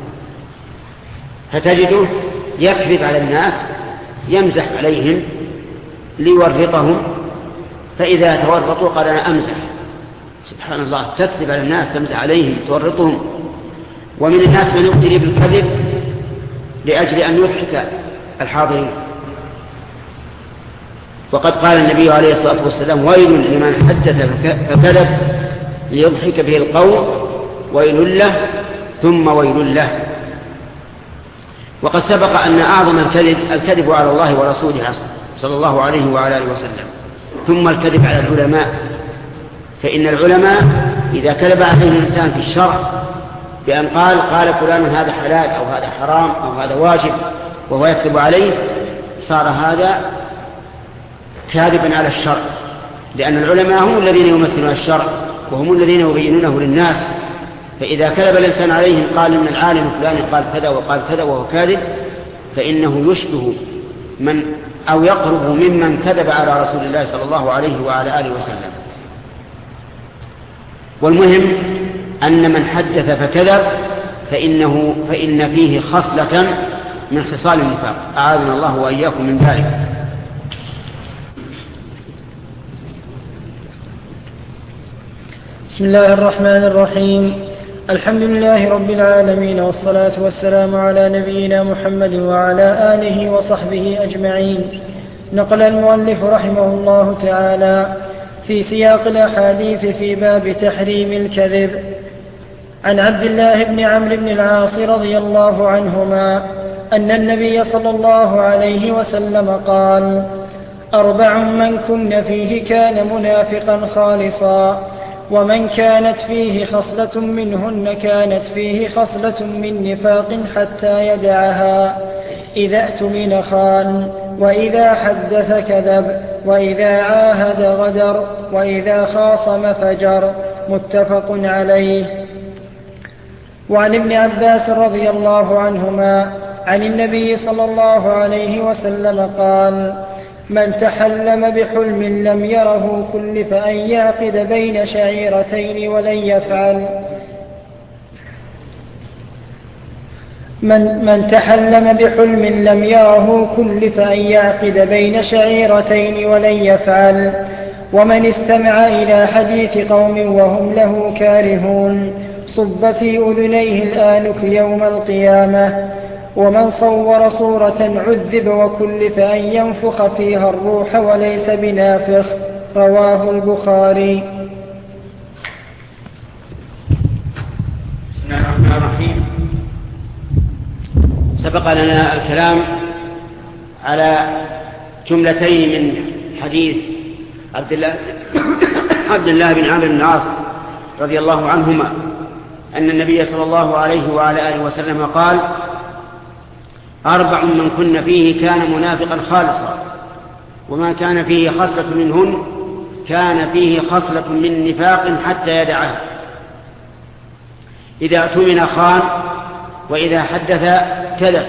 فتجده يكذب على الناس يمزح عليهم ليورطهم، فإذا تورطوا قال أنا أمزح. سبحان الله، تكذب على الناس تمزح عليهم تورطهم. ومن الناس من يبتلي بالكذب لأجل أن يضحك الحاضرين. وقد قال النبي عليه الصلاة والسلام ويل لمن حدث فكذب ليضحك به القوم ويل له ثم ويل له. وقد سبق أن أعظم الكذب الكذب على الله ورسوله صلى الله عليه وعلى آله وسلم، ثم الكذب على العلماء. فإن العلماء إذا كذب عليه الإنسان في الشرع بأن قال قال فلان هذا حلال أو هذا حرام أو هذا واجب وهو يكذب عليه، صار هذا كاذبا على الشرع، لأن العلماء هم الذين يمثلون الشرع وهم الذين يبينونه للناس. فإذا كذب الإنسان عليهم قال إن العالم فلان قال كذا وقال كذا وهو كاذب، فإنه يشبه من أو يقرب ممن كذب على رسول الله صلى الله عليه وعلى آله وسلم. والمهم أن من حدث فكذب فإنه فإن فيه خصلة من خصال النفاق، أعاذنا الله وإياكم من ذلك. بسم الله الرحمن الرحيم. الحمد لله رب العالمين، والصلاة والسلام على نبينا محمد وعلى آله وصحبه أجمعين. نقل المؤلف رحمه الله تعالى في سياق الأحاديث في باب تحريم الكذب عن عبد الله بن عمرو بن العاص رضي الله عنهما أن النبي صلى الله عليه وسلم قال: أربع من كن فيه كان منافقا خالصا، ومن كانت فيه خصلة منهن كانت فيه خصلة من نفاق حتى يدعها: إذا اؤتمن خان، وإذا حدث كذب، وإذا عاهد غدر، وإذا خاصم فجر. متفق عليه. وعن ابن عباس رضي الله عنهما عن النبي صلى الله عليه وسلم قال: من تحلم بحلم لم يره كلف أن يعقد بين شعيرتين ولن يفعل من, من تحلم بحلم لم يره كلف أن يعقد بين شعيرتين ولن يفعل. ومن استمع إلى حديث قوم وهم له كارهون صب في أذنيه الآنك يوم القيامة. ومن صور صورة عذب وكلف أن ينفخ فيها الروح وليس بنافخ. رواه البخاري. بسم الله الرحمن الرحيم. سبق لنا الكلام على جملتين من حديث عبد الله عبد الله بن عمرو بن العاص رضي الله عنهما أن النبي صلى الله عليه وعلى آله وسلم قال: أربع من كن فيه كان منافقا خالصا، وما كان فيه خصلة منهن كان فيه خصلة من نفاق حتى يدعها: إذا اؤتمن خان، وإذا حدث كذب.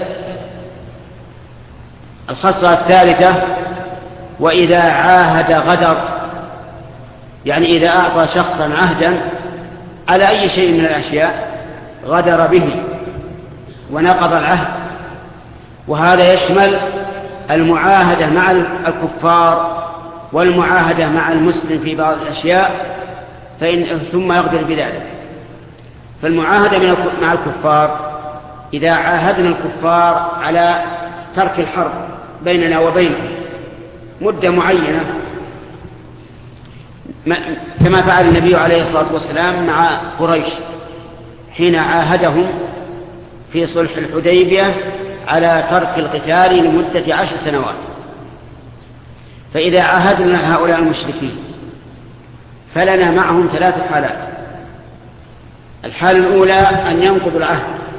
الخصلة الثالثة: وإذا عاهد غدر، يعني إذا أعطى شخصا عهدا على أي شيء من الأشياء غدر به ونقض العهد. وهذا يشمل المعاهدة مع الكفار والمعاهدة مع المسلم في بعض الأشياء فإن ثم يغدر بذلك. فالمعاهدة مع الكفار: إذا عاهدنا الكفار على ترك الحرب بيننا وبينهم مدة معينة، كما فعل النبي عليه الصلاة والسلام مع قريش حين عاهدهم في صلح الحديبية على ترك القتال لمدة عشر سنوات. فإذا عاهدنا هؤلاء المشركين فلنا معهم ثلاث حالات: الحالة الأولى أن ينقضوا العهد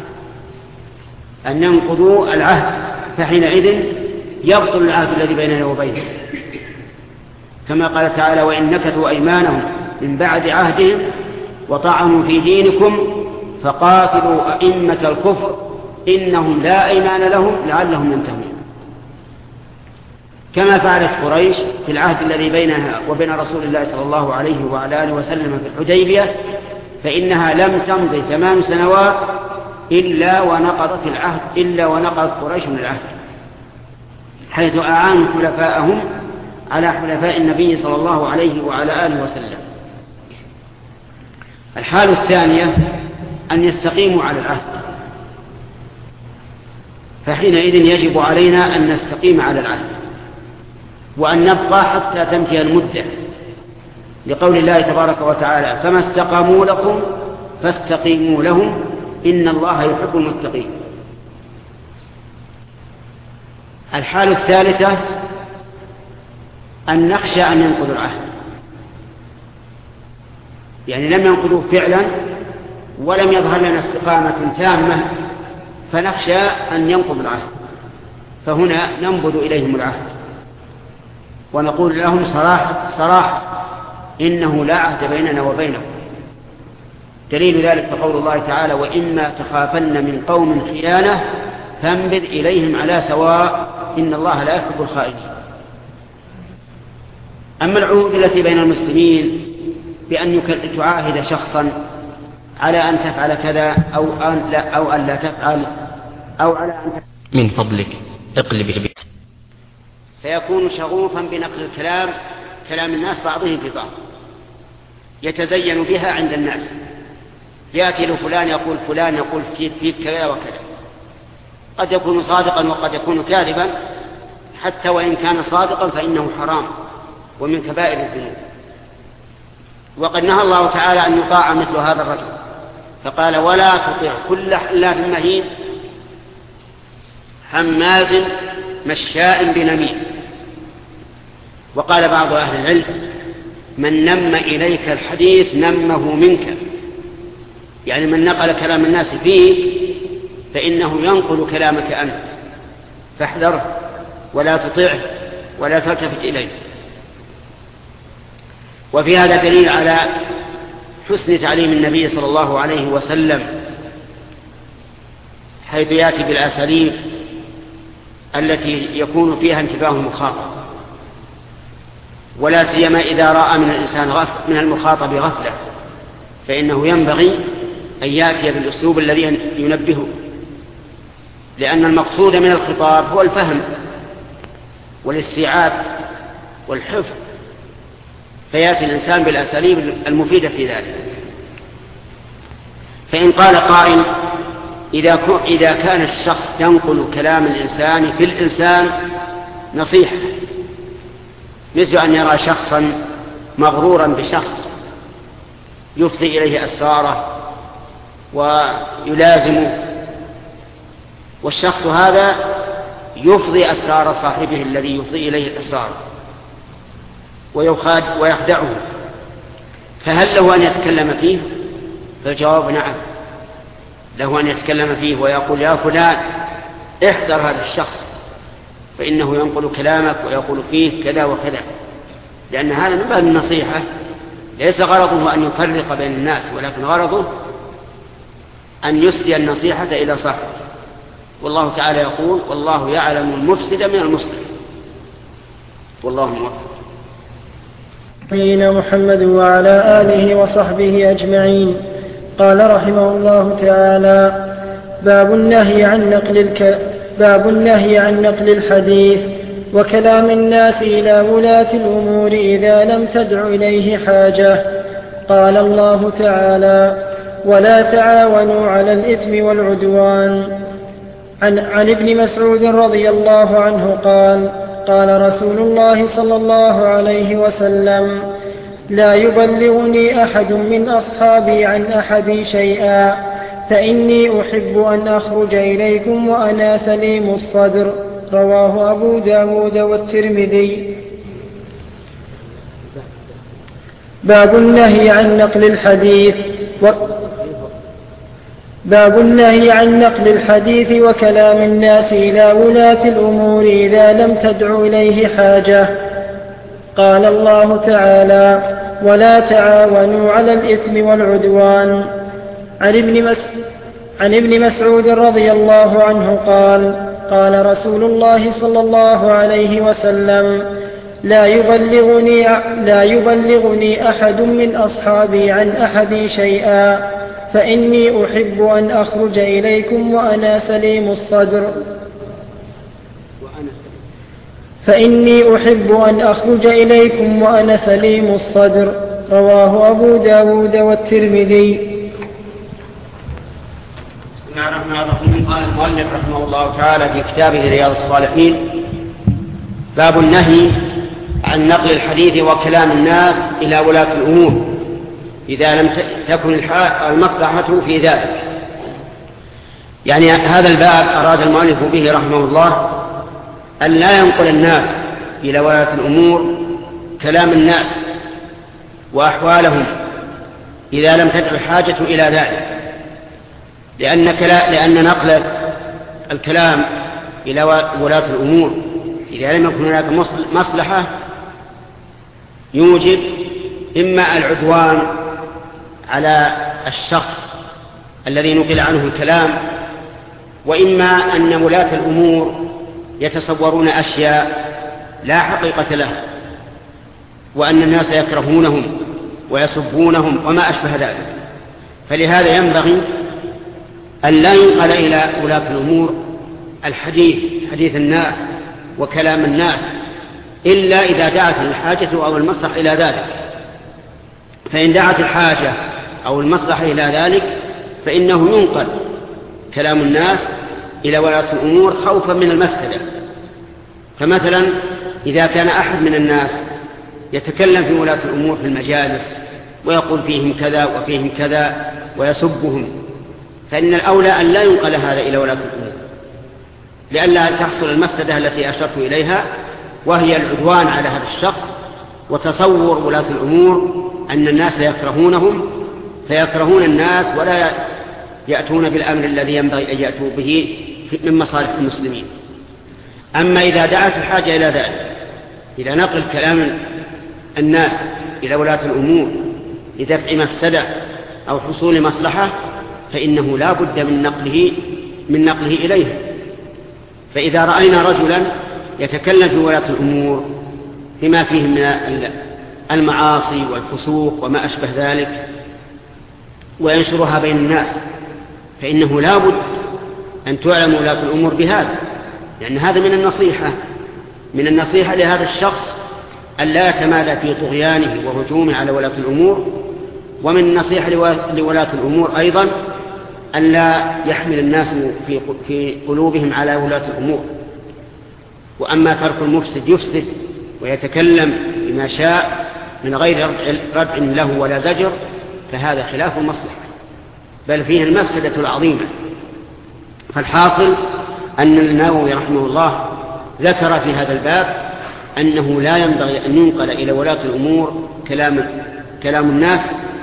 أن ينقضوا العهد فحينئذ يبطل العهد الذي بيننا وبينهم، كما قال تعالى: وإن نكثوا أيمانهم من بعد عهدهم وطعنوا في دينكم فقاتلوا أئمة الكفر إنهم لا أيمان لهم لعلهم ينتهون. كما فعلت قريش في العهد الذي بينها وبين رسول الله صلى الله عليه وعلى آله وسلم في الحديبية، فإنها لم تمضي ثمان سنوات إلا ونقضت العهد إلا ونقضت قريش من العهد، حيث أعانوا خلفاءهم على حلفاء النبي صلى الله عليه وعلى آله وسلم. الحالة الثانية أن يستقيموا على العهد، فحينئذ يجب علينا أن نستقيم على العهد وأن نبقى حتى تنتهي المدة، لقول الله تبارك وتعالى: فما استقاموا لكم فاستقيموا لهم إن الله يحب المتقين. الحالة الثالثة أن نخشى أن ينقضوا العهد، يعني لم ينقضوه فعلا ولم يظهر لنا استقامة تامة فنخشى أن ينقض العهد، فهنا ننبذ إليهم العهد ونقول لهم صراحة صراحة إنه لا عهد بيننا وبينهم. دليل ذلك قول الله تعالى: وإما تخافن من قوم خيانة فانبذ إليهم على سواء إن الله لا يحب الخائنين. أما العهود التي بين المسلمين بأن تعاهد شخصا على أن تفعل كذا أو أن لا, أو أن لا تفعل أو على أن تفعل من فضلك اقلب البيت، فيكون شغوفا بنقل الكلام كلام الناس بعضهم في بعض يتزين بها عند الناس. يأتي لفلان يقول فلان يقول فيك, فيك كذا وكذا، قد يكون صادقا وقد يكون كاذبا، حتى وإن كان صادقا فإنه حرام ومن كبائر الذنوب. وقد نهى الله تعالى أن يطاع مثل هذا الرجل، فقال: ولا تطع كل حلاف مهين هماز مشاء بنميم. وقال بعض أهل العلم: من نم إليك الحديث نمه منك، يعني من نقل كلام الناس فيك فإنه ينقل كلامك أنت، فاحذره ولا تطعه ولا تلتفت إليه. وفي هذا دليل على حسن تعليم النبي صلى الله عليه وسلم، حيث يأتي بالأساليب التي يكون فيها انتباه المخاطب، ولا سيما إذا رأى من الإنسان غفل من المخاطب غفلة، فإنه ينبغي أن يأتي بالأسلوب الذي ينبهه، لأن المقصود من الخطاب هو الفهم والاستيعاب والحفظ، فيأتي الإنسان بالأساليب المفيدة في ذلك. فإن قال قائل: إذا إذا كان الشخص ينقل كلام الإنسان في الإنسان نصيحة، مثل أن يرى شخصا مغرورا بشخص يفضي إليه أسراره ويلازمه، والشخص هذا يفضي أسرار صاحبه الذي يفضي إليه الأسرار ويخدعه، فهل له أن يتكلم فيه؟ فالجواب نعم، له أن يتكلم فيه ويقول: يا فلان احذر هذا الشخص فإنه ينقل كلامك ويقول فيه كذا وكذا، لأن هذا من باب النصيحة، ليس غرضه أن يفرق بين الناس، ولكن غرضه أن يسدي النصيحة إلى صاحبه. والله تعالى يقول: والله يعلم المفسد من المصلح، والله موفق. نبينا محمد وعلى آله وصحبه أجمعين. قال رحمه الله تعالى: باب النهي عن نقل الك... باب النهي عن نقل الحديث وكلام الناس إلى ولاة الأمور إذا لم تدع إليه حاجة. قال الله تعالى: ولا تعاونوا على الإثم والعدوان. عن, عن ابن مسعود رضي الله عنه قال: قال رسول الله صلى الله عليه وسلم: لا يبلغني أحد من أصحابي عن أحد شيئا، فإني أحب أن أخرج إليكم وأنا سليم الصدر. رواه أبو داود والترمذي. باب النهي عن نقل الحديث و... باب النهي عن نقل الحديث وكلام الناس إلى ولاة الأمور إذا لم تدع إليه حاجة. قال الله تعالى: ولا تعاونوا على الإثم والعدوان. عن ابن, مس... عن ابن مسعود رضي الله عنه قال: قال رسول الله صلى الله عليه وسلم: لا يبلغني, لا يبلغني أحد من أصحابي عن أحد شيئا، فإني أحب أن أخرج إليكم وأنا سليم الصدر فإني أحب أن أخرج إليكم وأنا سليم الصدر. رواه أبو داود والترمذي. بسم الله الرحمن الرحيم. قال المؤلف رحمه الله تعالى في كتابه رياض الصالحين: باب النهي عن نقل الحديث وكلام الناس إلى ولاة الأمور إذا لم تكن المصلحة في ذلك. يعني هذا الباب أراد المؤلف به رحمه الله أن لا ينقل الناس إلى ولاة الأمور كلام الناس وأحوالهم إذا لم تدع الحاجة إلى ذلك، لأن, لأن نقل الكلام إلى ولاة الأمور إذا لم يكن هناك مصلحة يوجب إما العدوان على الشخص الذي نقل عنه الكلام، وإما أن ولاة الأمور يتصورون أشياء لا حقيقة لها، وأن الناس يكرهونهم ويسبونهم وما أشبه ذلك. فلهذا ينبغي أن لا ينقل إلى ولاة الأمور الحديث حديث الناس وكلام الناس إلا إذا دعت الحاجة أو المصلحة إلى ذلك. فإن دعت الحاجة أو المصلحة إلى ذلك فإنه ينقل كلام الناس إلى ولاة الأمور خوفا من المفسدة. فمثلا إذا كان أحد من الناس يتكلم في ولاة الأمور في المجالس ويقول فيهم كذا وفيهم كذا ويسبهم، فإن الأولى أن لا ينقل هذا إلى ولاة الأمور لئلا تحصل المفسدة التي أشرت إليها، وهي العدوان على هذا الشخص وتصور ولاة الأمور أن الناس يكرهونهم فيكرهون الناس ولا يأتون بالأمر الذي ينبغي أن يأتوا به من مصالح المسلمين. أما إذا دعت الحاجة إلى ذلك، إذا نقل كلام الناس إلى ولاة الأمور لدفع مفسدة أو حصول مصلحة فإنه لا بد من نقله من نقله إليه. فإذا رأينا رجلا يتكلم في ولاة الأمور بما فيه من المعاصي والفسوق وما أشبه ذلك وينشرها بين الناس، فإنه لا بد أن تعلم ولاة الأمور بهذا، لأن هذا من النصيحة من النصيحة لهذا الشخص أن لا يتمادى في طغيانه وهجومه على ولاة الأمور، ومن النصيحة لولاة الأمور أيضا أن لا يحمل الناس في قلوبهم على ولاة الأمور. وأما ترك المفسد يفسد ويتكلم بما شاء من غير ردع له ولا زجر فهذا خلاف المصلحة، بل فيه المفسدة العظيمة. فالحاصل أن النووي رحمه الله ذكر في هذا الباب أنه لا ينبغي أن ينقل إلى ولاة الأمور كلام, كلام الناس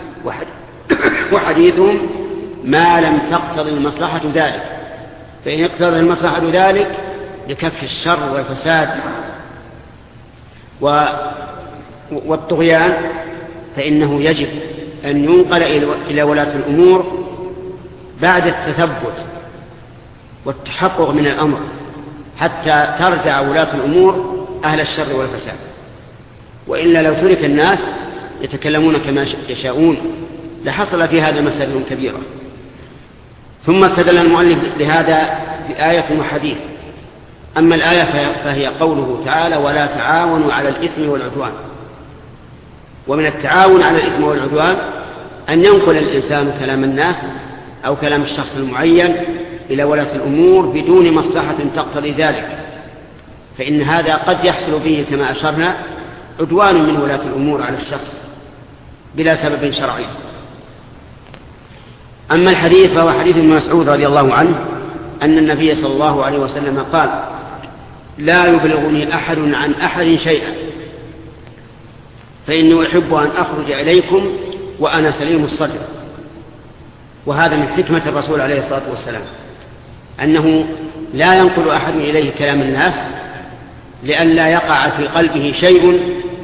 وحديثهم ما لم تقتضي المصلحة ذلك. فإن اقتضى المصلحة ذلك لكف الشر والفساد والطغيان فإنه يجب أن ينقل إلى ولاة الأمور بعد التثبت والتحقق من الأمر حتى ترجع ولاة الأمور أهل الشر والفساد. وإلا لو ترك الناس يتكلمون كما يشاءون لحصل في هذا مسألة كبيرة. ثم استدل المؤلف لهذا بآية وحديث. أما الآية فهي قوله تعالى ولا تعاونوا على الإثم والعدوان. ومن التعاون على الإثم والعدوان أن ينقل الإنسان كلام الناس أو كلام الشخص المعين إلى ولاة الأمور بدون مصلحة تقتضي ذلك، فإن هذا قد يحصل به كما أشرنا عدوان من ولاة الأمور على الشخص بلا سبب شرعي. أما الحديث فهو حديث ابن مسعود رضي الله عنه أن النبي صلى الله عليه وسلم قال لا يبلغني أحد عن أحد شيئا فإني أحب أن أخرج إليكم وأنا سليم الصدر. وهذا من حكمة الرسول عليه الصلاة والسلام أنه لا ينقل أحد إليه كلام الناس لئلا يقع في قلبه شيء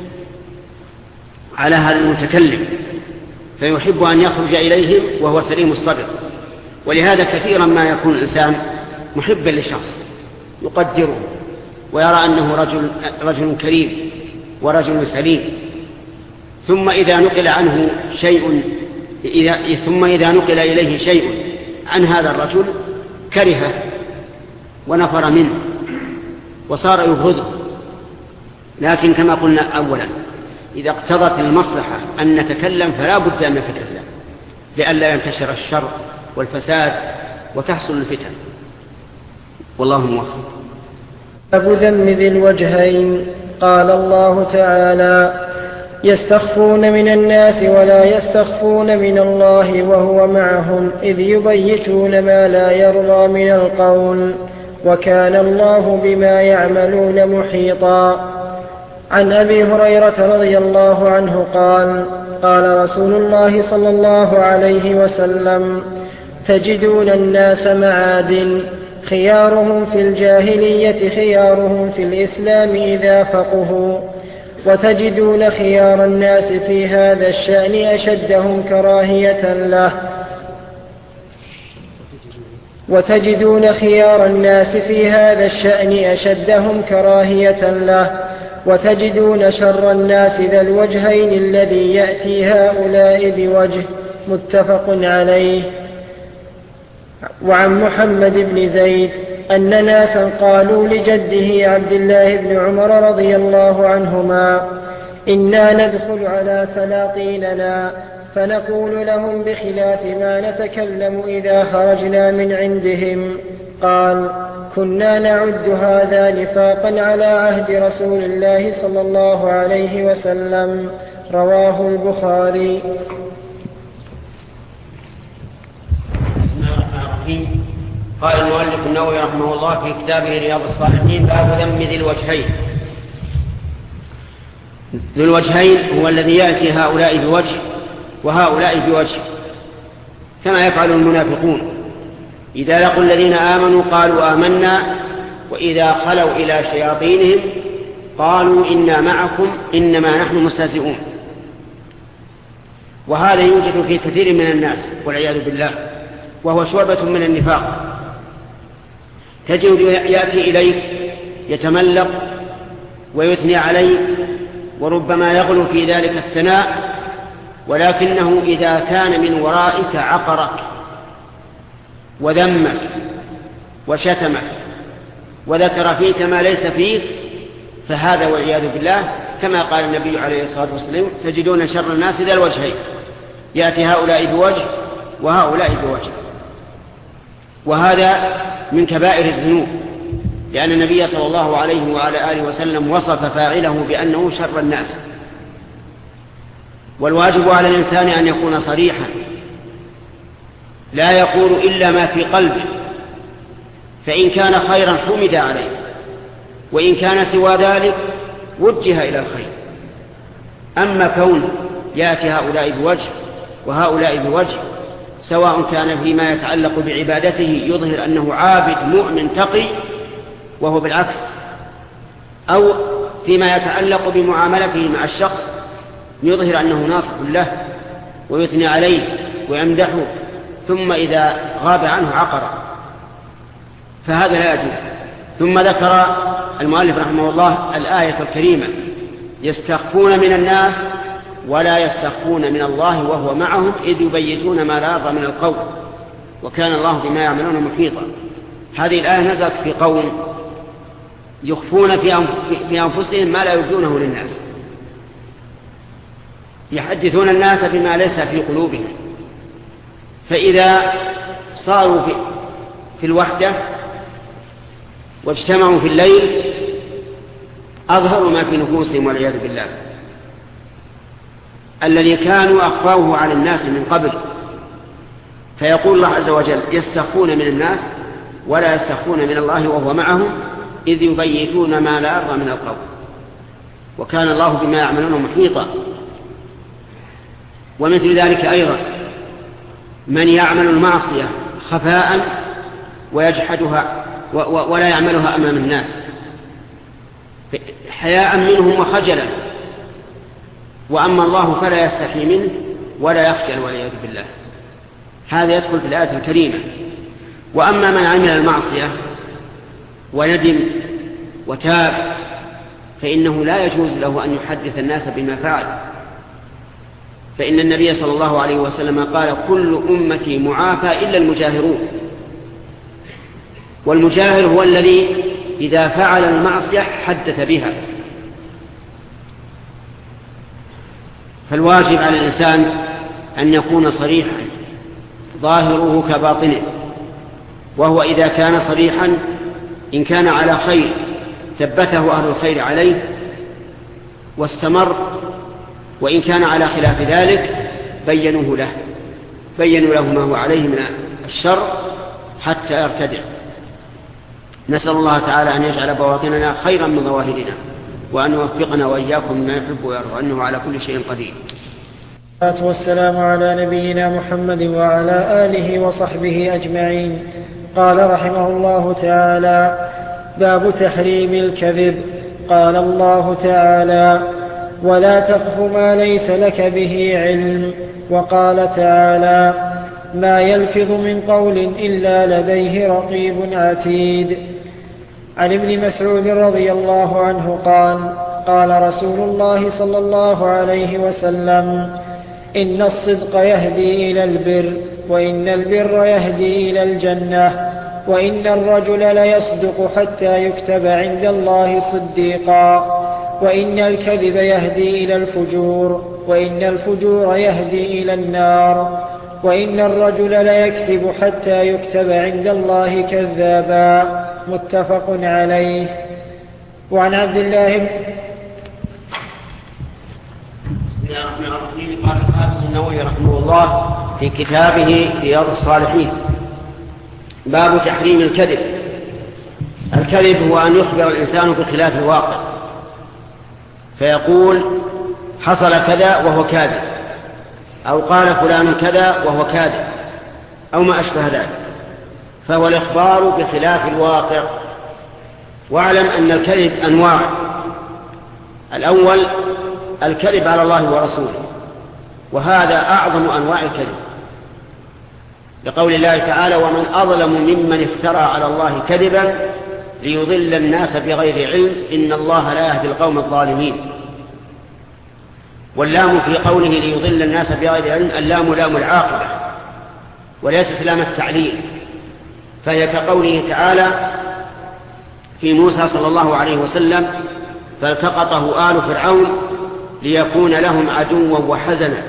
على هذا المتكلم، فيحب أن يخرج إليهم وهو سليم الصدر. ولهذا كثيرا ما يكون الإنسان محبا لشخص يقدره ويرى أنه رجل, رجل كريم ورجل سليم، ثم إذا نقل عنه شيء إذا ثم إذا نقل إليه شيء عن هذا الرجل كرهه ونفر منه وصار يبغضه. لكن كما قلنا أولا إذا اقتضت المصلحة أن نتكلم فلا بد أن نتكلم لئلا ينتشر الشر والفساد وتحصل الفتن. والله موفق. أبو ذم ذي الوجهين. قال الله تعالى يستخفون من الناس ولا يستخفون من الله وهو معهم إذ يبيتون ما لا يرضى من القول وكان الله بما يعملون محيطا. عن أبي هريرة رضي الله عنه قال قال رسول الله صلى الله عليه وسلم: تجدون الناس معادن، خيارهم في الجاهلية خيارهم في الإسلام إذا فقهوا، وتجدون خيار الناس في هذا الشأن أشدهم كراهية له وتجدون خيار الناس في هذا الشأن أشدهم كراهية له وتجدون شر الناس ذا الوجهين الذي يأتي هؤلاء بوجه. متفق عليه. وعن محمد بن زيد أن ناسا قالوا لجده عبد الله بن عمر رضي الله عنهما: إنا ندخل على سلاطيننا فنقول لهم بخلاف ما نتكلم إذا خرجنا من عندهم. قال: كنا نعد هذا نفاقا على عهد رسول الله صلى الله عليه وسلم. رواه البخاري. قال المؤلف النووي رحمه الله في كتابه رياض الصالحين: باب ذم ذي الوجهين. ذو الوجهين هو الذي يأتي هؤلاء بوجه وهؤلاء بوجه، كما يفعل المنافقون إذا لقوا الذين آمنوا قالوا آمنا، وإذا خلوا إلى شياطينهم قالوا إنا معكم إنما نحن مستهزئون. وهذا يوجد في كثير من الناس والعياذ بالله، وهو شعبة من النفاق. تجد يأتي إليك يتملق ويثني عليك، وربما يغلو في ذلك الثناء، ولكنه إذا كان من ورائك عقرك وذمك وشتمك وذكر فيك ما ليس فيك، فهذا والعياذ بالله كما قال النبي عليه الصلاة والسلام: تجدون شر الناس ذا الوجهين، يأتي هؤلاء بوجه وهؤلاء بوجه. وهذا من كبائر الذنوب، لأن النبي صلى الله عليه وعلى آله وسلم وصف فاعله بأنه شر الناس. والواجب على الإنسان أن يكون صريحا، لا يقول إلا ما في قلبه، فإن كان خيرا حمد عليه، وإن كان سوى ذلك وجه إلى الخير. أما كون يأتي هؤلاء بوجه وهؤلاء بوجه، سواء كان فيما يتعلق بعبادته يظهر أنه عابد مؤمن تقي وهو بالعكس، أو فيما يتعلق بمعاملته مع الشخص يظهر أنه ناصح له ويثني عليه ويمدحه، ثم إذا غاب عنه عقر، فهذا لا يجوز. ثم ذكر المؤلف رحمه الله الآية الكريمة: يستخفون من الناس ولا يستخفون من الله وهو معهم إذ يبيتون ما لا يرضى من القول وكان الله بما يعملون محيطا. هذه الآية نزلت في قوم يخفون في أنفسهم ما لا يبدونه للناس، يحدثون الناس بما ليس في قلوبهم، فإذا صاروا في, في الوحدة واجتمعوا في الليل أظهروا ما في نفوسهم والعياذ بالله، الذي كانوا أخفوه على الناس من قبل. فيقول الله عز وجل: يستخفون من الناس ولا يستخفون من الله وهو معهم إذ يبيتون ما لا يرضى من القول وكان الله بما يعملون محيطا. ومثل ذلك أيضا من يعمل المعصية خفاء ويجحدها ولا يعملها أمام الناس حياء منهم وخجلا، وأما الله فلا يستحي منه ولا يخجل والعياذ بالله. هذا يدخل في الآية الكريمة. وأما من عمل المعصية وندم وتاب فإنه لا يجوز له أن يحدث الناس بما فعل، فإن النبي صلى الله عليه وسلم قال: كل أمتي معافى إلا المجاهرون. والمجاهر هو الذي إذا فعل المعصية حدث بها. فالواجب على الإنسان أن يكون صريحا ظاهره كباطنه، وهو إذا كان صريحا إن كان على خير ثبته أهل الخير عليه واستمر، وإن كان على خلاف ذلك بينوه له بينوا له ما هو عليه من الشر حتى يرتدع. نسأل الله تعالى أن يجعل بواطننا خيرا من ظواهرنا، وأن يوفقنا وإياكم مما يحب ويرضى، إنه على كل شيء قدير. والصلاة والسلام على نبينا محمد وعلى آله وصحبه أجمعين. قال رحمه الله تعالى: باب تحريم الكذب. قال الله تعالى: ولا تقف ما ليس لك به علم. وقال تعالى: ما يلفظ من قول إلا لديه رقيب عتيد. عن ابن مسعود رضي الله عنه قال: قال رسول الله صلى الله عليه وسلم: إن الصدق يهدي إلى البر، وإن البر يهدي إلى الجنة، وإن الرجل ليصدق حتى يكتب عند الله صديقا، وإن الكذب يهدي إلى الفجور، وإن الفجور يهدي إلى النار، وإن الرجل ليكذب حتى يكتب عند الله كذابا. متفق عليه. وعن عبد الله بن بسم الله الرحمن الرحيم. قال الحافظ النووي رحمه الله في كتابه رياض الصالحين: باب تحريم الكذب. الكذب هو أن يخبر الإنسان بخلاف الواقع، فيقول حصل كذا وهو كاذب، أو قال فلان كذا وهو كاذب، أو ما أشبه ذلك، فهو الإخبار بخلاف الواقع. واعلم أن الكذب أنواع. الأول الكذب على الله ورسوله، وهذا أعظم أنواع الكذب، لقول الله تعالى: ومن أظلم ممن افترى على الله كذبا ليضل الناس بغير علم إن الله لا يهدي القوم الظالمين. واللام في قوله ليضل الناس بغير علم، اللام لام العاقبة وليست لام التعليل، فهي كقوله تعالى في موسى صلى الله عليه وسلم: فالتقطه آل فرعون ليكون لهم عدوا وحزنا.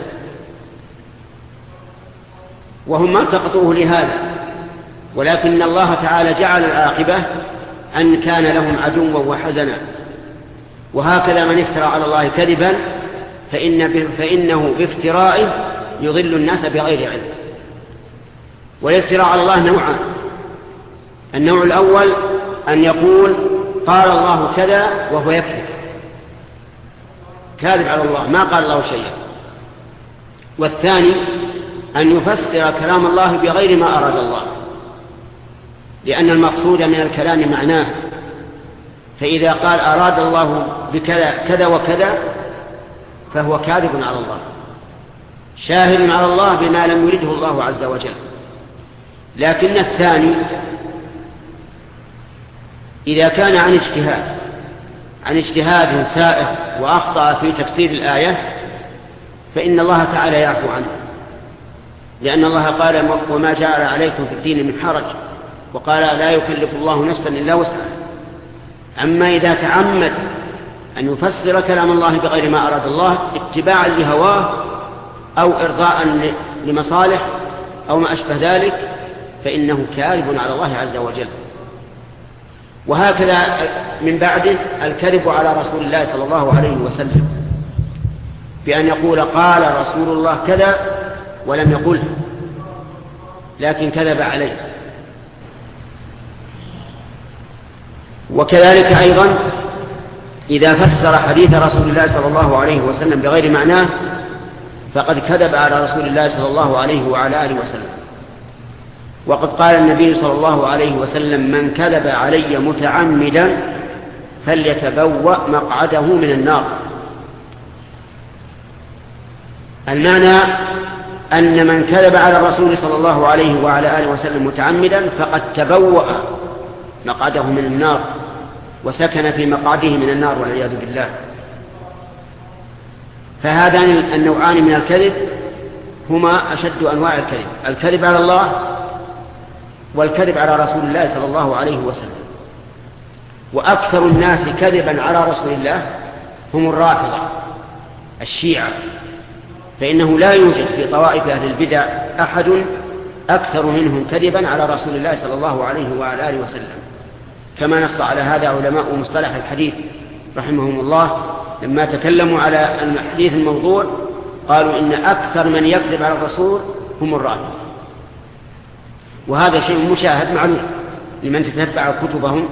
وهم ما التقطوه لهذا، ولكن الله تعالى جعل العاقبة أن كان لهم عدوا وحزنا. وهكذا من افترى على الله كذبا فإن فإنه بافترائه يضل الناس بغير علم. والافتراء على الله نوعان: النوع الأول أن يقول قال الله كذا وهو يكذب، كاذب على الله، ما قال الله شيئا. والثاني أن يفسر كلام الله بغير ما أراد الله، لأن المقصود من الكلام معناه، فإذا قال أراد الله بكذا كذا وكذا فهو كاذب على الله، شاهد على الله بما لم يرده الله عز وجل. لكن الثاني إذا كان عن اجتهاد عن اجتهاد سائغ وأخطأ في تفسير الآية فإن الله تعالى يعفو عنه، لأن الله قال: وما جعل عليكم في الدين من حرج، وقال: لا يكلف الله نفسا إلا وسعها. أما إذا تعمد أن يفسر كلام الله بغير ما أراد الله اتباعا لهواه أو إرضاء لمصالح أو ما أشبه ذلك فإنه كاذب على الله عز وجل. وهكذا من بعده الكذب على رسول الله صلى الله عليه وسلم، بأن يقول قال رسول الله كذا ولم يقله، لكن كذب عليه. وكذلك أيضا إذا فسر حديث رسول الله صلى الله عليه وسلم بغير معناه فقد كذب على رسول الله صلى الله عليه وعلى آله وسلم. وقد قال النبي صلى الله عليه وسلم: من كذب علي متعمدا فليتبوأ مقعده من النار. المعنى أن من كذب على الرسول صلى الله عليه وعلى آله وسلم متعمدا فقد تبوأ مقعده من النار وسكن في مقعده من النار والعياذ بالله. فهذان النوعان من الكذب هما أشد أنواع الكذب: الكذب على الله والكذب على رسول الله صلى الله عليه وسلم. وأكثر الناس كذبا على رسول الله هم الرافضة الشيعة، فإنه لا يوجد في طوائف أهل البدع أحد أكثر منهم كذبا على رسول الله صلى الله عليه وعلى آله وسلم، كما نص على هذا علماء مصطلح الحديث رحمهم الله لما تكلموا على الحديث الموضوع، قالوا إن أكثر من يكذب على الرسول هم الرافضة. وهذا شيء مشاهد معلوم لمن تتبع كتبهم.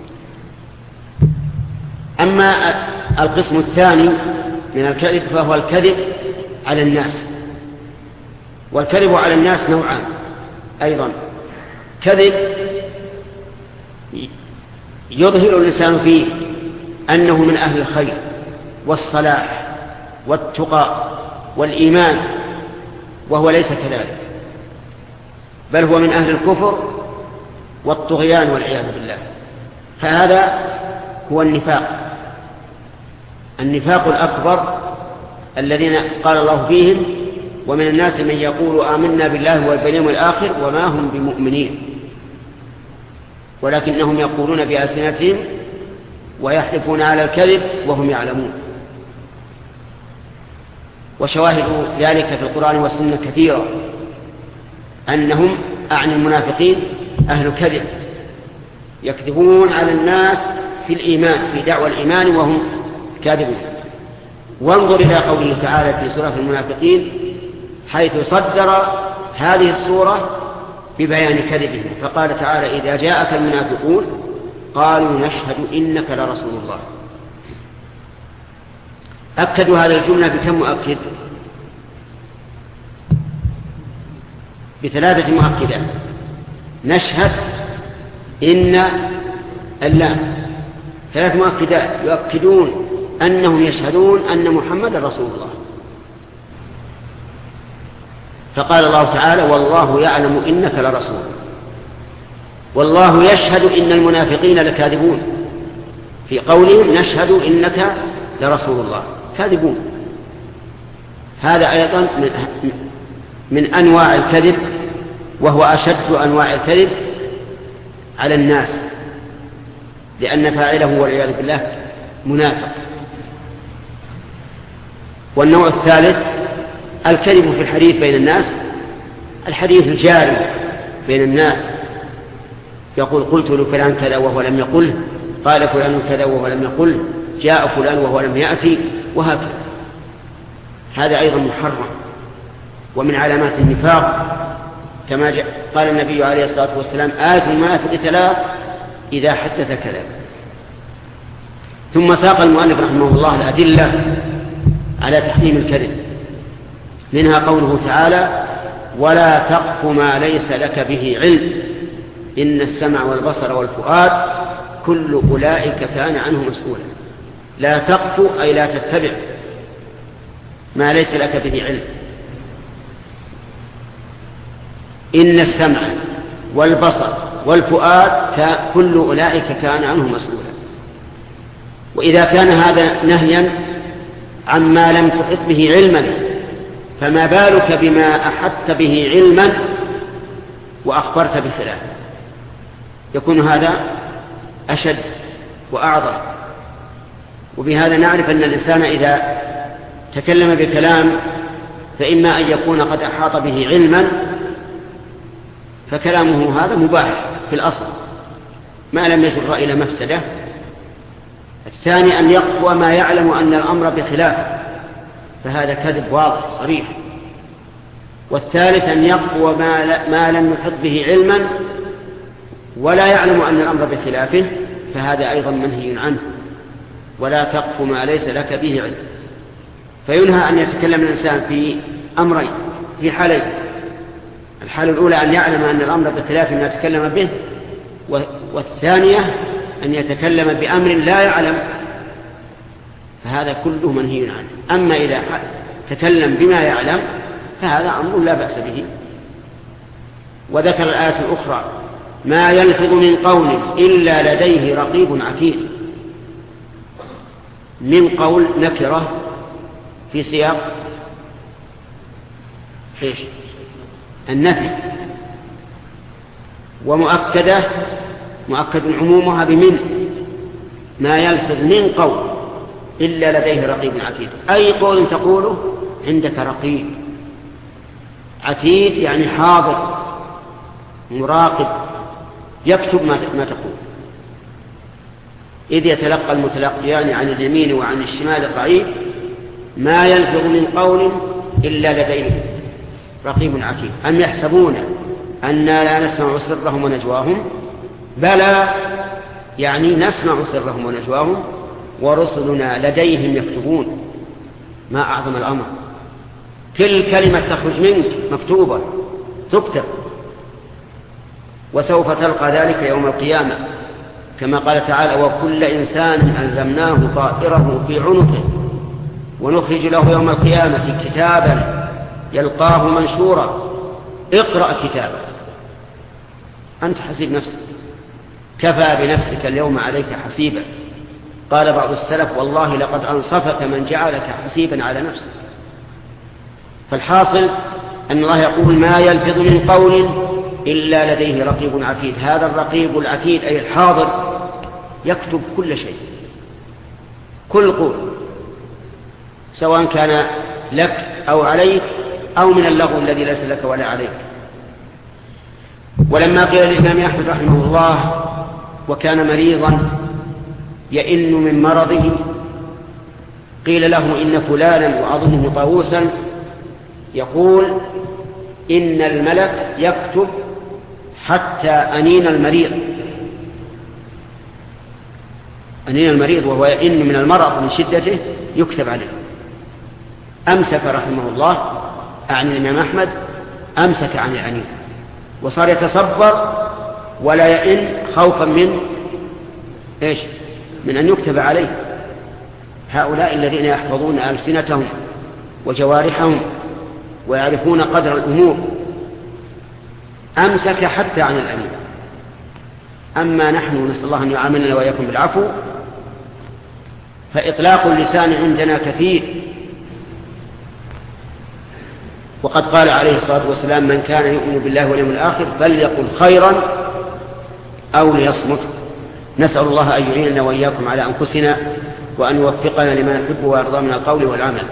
أما القسم الثاني من الكذب فهو الكذب على الناس. والكذب على الناس نوعان أيضا: كذب يظهر الإنسان فيه أنه من أهل الخير والصلاح والتقى والإيمان، وهو ليس كذلك، بل هو من أهل الكفر والطغيان والعياذ بالله. فهذا هو النفاق، النفاق الأكبر الذين قال الله فيهم: ومن الناس من يقول آمنا بالله واليوم الآخر وما هم بمؤمنين ولكنهم يقولون بألسنتهم ويحلفون على الكذب وهم يعلمون. وشواهد ذلك في القرآن والسنة كثيرة، أنهم أعني المنافقين أهل كذب، يكذبون على الناس في الإيمان، في دعوى الإيمان وهم كاذبون. وانظر إلى قوله تعالى في سورة المنافقين حيث صدر هذه السورة ببيان كذبهم، فقال تعالى: إذا جاءك المنافقون قالوا نشهد إنك لرسول الله. أكدوا هذه الجملة بكم مؤكد؟ بثلاثة مؤكدات: نشهد، إن، اللام، ثلاث مؤكدات يؤكدون أنهم يشهدون أن محمد رسول الله. فقال الله تعالى: والله يعلم إنك لرسول، والله يشهد إن المنافقين لكاذبون، في قولهم نشهد إنك لرسول الله، كاذبون. هذا أيضا من, من أنواع الكذب، وهو أشد أنواع الكذب على الناس، لأن فاعله والعياذ بالله منافق. والنوع الثالث الكذب في الحديث بين الناس، الحديث الجاري بين الناس، يقول: قلت لفلان كذا وهو لم يقله، قال فلان كذا وهو لم يقله، جاء فلان وهو لم يأتي، وهكذا. هذا أيضا محرم ومن علامات النفاق، كما قال النبي عليه الصلاة والسلام: آية المنافق ثلاث: إذا حدث كذب. ثم ساق المؤلف رحمه الله الأدلة على تحريم الكذب، منها قوله تعالى: ولا تقف ما ليس لك به علم إن السمع والبصر والفؤاد كل أولئك كان عنه مسؤولا. لا تقف أي لا تتبع ما ليس لك به علم. إن السمع والبصر والفؤاد كل أولئك كان عنه مسؤولا. وإذا كان هذا نهيا عما لم تحط به علما، فما بالك بما أحطت به علما وأخبرت بخلافه؟ يكون هذا أشد وأعظم. وبهذا نعرف أن الإنسان إذا تكلم بكلام فإما أن يكون قد أحاط به علما، فكلامه هذا مباح في الأصل ما لم يجر إلى مفسده. الثاني أن يقوى ما يعلم أن الأمر بخلافه، فهذا كذب واضح صريح. والثالث أن يقوى ما, ما لم يحط به علما ولا يعلم أن الأمر بخلافه، فهذا أيضا منهي عنه. ولا تقف ما ليس لك به علم. فينهى أن يتكلم الإنسان في أمرين، في حالين: الحالة الأولى أن يعلم أن الأمر بخلاف ما يتكلم به، والثانية أن يتكلم بأمر لا يعلم، فهذا كله منهي عنه. أما إذا تكلم بما يعلم فهذا أمر لا بأس به. وذكر الآية الأخرى: ما يلفظ من قول إلا لديه رقيب عتيد. من قول نكرة في سياق إيش؟ النفي، ومؤكدة مؤكد عمومها بمن. ما يلفظ من قول إلا لديه رقيب عتيد، أي قول تقوله عندك رقيب عتيد، يعني حاضر مراقب يكتب ما تقول. إذ يتلقى المتلقيان عن اليمين وعن الشمال قعيد، ما يلفظ من قول إلا لديه رقيب عتيد. أم يحسبون أننا لا نسمع سرهم ونجواهم بلى يعني نسمع سرهم ونجواهم ورسلنا لديهم يكتبون. ما أعظم الأمر، كل كلمة تخرج منك مكتوبة تكتب، وسوف تلقى ذلك يوم القيامة كما قال تعالى: وكل إنسان ألزمناه طائره في عنقه ونخرج له يوم القيامة كتابا يلقاه منشورا اقرأ كتابا أنت حسيب نفسك، كفى بنفسك اليوم عليك حسيبا. قال بعض السلف: والله لقد أنصفك من جعلك حسيبا على نفسك. فالحاصل أن الله يقول: ما يلفظ من قول إلا لديه رقيب عتيد. هذا الرقيب العتيد أي الحاضر يكتب كل شيء، كل قول، سواء كان لك أو عليك أو من اللغو الذي ليس لك ولا عليك. ولما قيل للإمام أحمد رحمه الله وكان مريضا يئن من مرضه، قيل له: إن فلانا وأظنه طاووسا يقول إن الملك يكتب حتى أنين المريض. أنين المريض وهو يئن من المرض من شدته يكتب عليه. أمسك رحمه الله عن الإمام أحمد، أمسك عن العنين وصار يتصبر ولا يئن خوفا من إيش؟ من أن يكتب عليه. هؤلاء الذين يحفظون ألسنتهم وجوارحهم ويعرفون قدر الأمور، أمسك حتى عن الأمين. أما نحن نسأل الله أن يعاملنا وإياكم بالعفو، فإطلاق اللسان عندنا كثير. وقد قال عليه الصلاة والسلام: من كان يؤمن بالله واليوم الآخر فليقل خيرا أو ليصمت. نسأل الله أن يعيننا وإياكم على أنفسنا وأن يوفقنا لما نحب ويرضى من القول والعمل.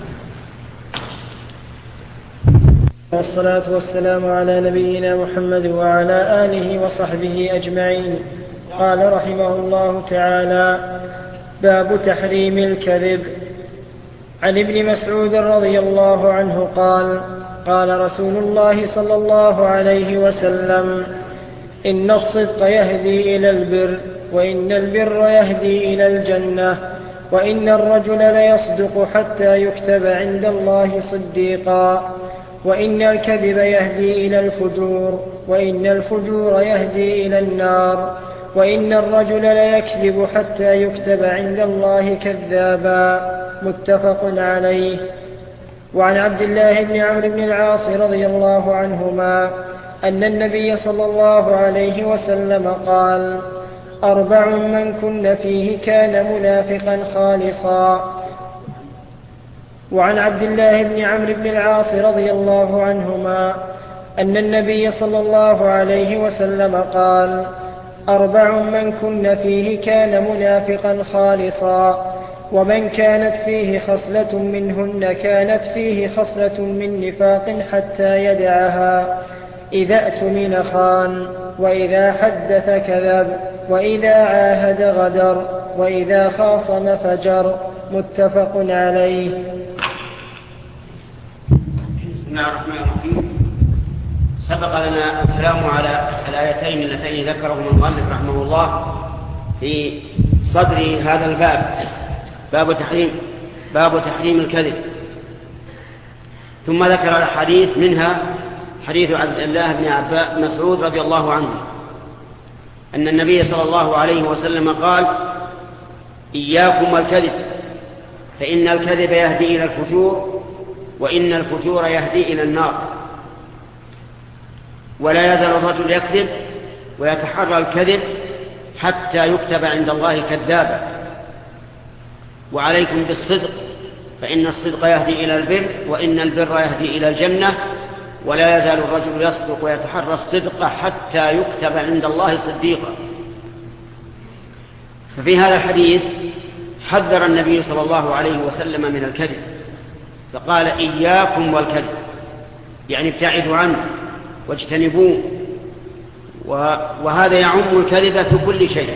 والصلاة والسلام على نبينا محمد وعلى آله وصحبه أجمعين. قال رحمه الله تعالى: باب تحريم الكذب. عن ابن مسعود رضي الله عنه قال: قال رسول الله صلى الله عليه وسلم: إن الصدق يهدي إلى البر، وإن البر يهدي إلى الجنة، وإن الرجل ليصدق حتى يكتب عند الله صديقا، وإن الكذب يهدي إلى الفجور، وإن الفجور يهدي إلى النار، وإن الرجل ليكذب حتى يكتب عند الله كذابا. متفق عليه. وعن عبد الله بن عمرو بن العاص رضي الله عنهما أن النبي صلى الله عليه وسلم قال: أربع من كن فيه كان منافقا خالصا. وعن عبد الله بن عمرو بن العاص رضي الله عنهما أن النبي صلى الله عليه وسلم قال: أربع من كن فيه كان منافقا خالصا، ومن كانت فيه خصلة منهن كانت فيه خصلة من نفاق حتى يدعها: إذا اؤتمن خان، وإذا حدث كذب، وإذا عاهد غدر، وإذا خاصم فجر. متفق عليه. بسم الله الرحمن الرحيم. سبق لنا الكلام على الآيتين اللتين ذكرهما المؤلف رحمه الله في صدر هذا الباب، باب تحريم باب تحريم الكذب. ثم ذكر الحديث، منها حديث عبد الله بن عباس مسعود رضي الله عنه أن النبي صلى الله عليه وسلم قال: إياكم والكذب، فإن الكذب يهدي إلى الفجور، وإن الفجور يهدي إلى النار. ولا يزال الرجل يكذب ويتحرى الكذب حتى يكتب عند الله كذابا. وعليكم بالصدق، فإن الصدق يهدي إلى البر، وإن البر يهدي إلى الجنة. ولا يزال الرجل يصدق ويتحرى الصدق حتى يكتب عند الله صديقا. ففي هذا الحديث حذر النبي صلى الله عليه وسلم من الكذب، فقال: إياكم والكذب، يعني ابتعدوا عنه واجتنبوه. وهذا يعم الكذب في كل شيء.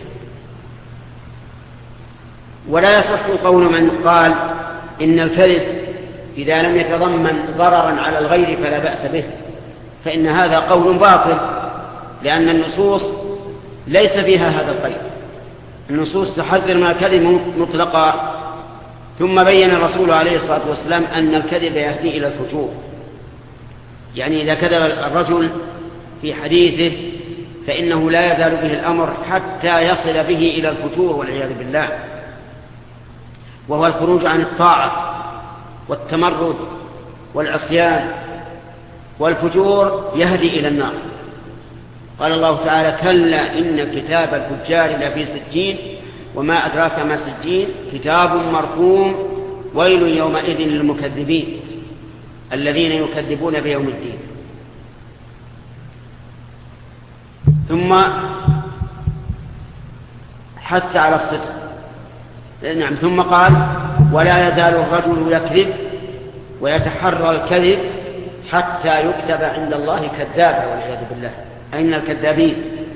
ولا يصح قول من قال إن الكذب إذا لم يتضمن ضررا على الغير فلا بأس به، فإن هذا قول باطل، لأن النصوص ليس فيها هذا القيد. النصوص تحذر من الكذب مطلقا، ثم بين الرسول عليه الصلاة والسلام أن الكذب يهدي إلى الفجور. يعني إذا كذب الرجل في حديثه فإنه لا يزال به الأمر حتى يصل به إلى الفجور والعياذ بالله، وهو الخروج عن الطاعة والتمرد والعصيان، والفجور يهدي إلى النار. قال الله تعالى: كلا إن كتاب الفجار لفي سجين وما أدراك ما سجين كتاب مرقوم ويل يومئذ للمكذبين الذين يكذبون بيوم الدين. ثم حث على الصدق. نعم. ثم قال: ولا يزال الرجل يكذب ويتحرى الكذب حتى يكتب عند الله كذابا والعياذ بالله، أين الكذابين؟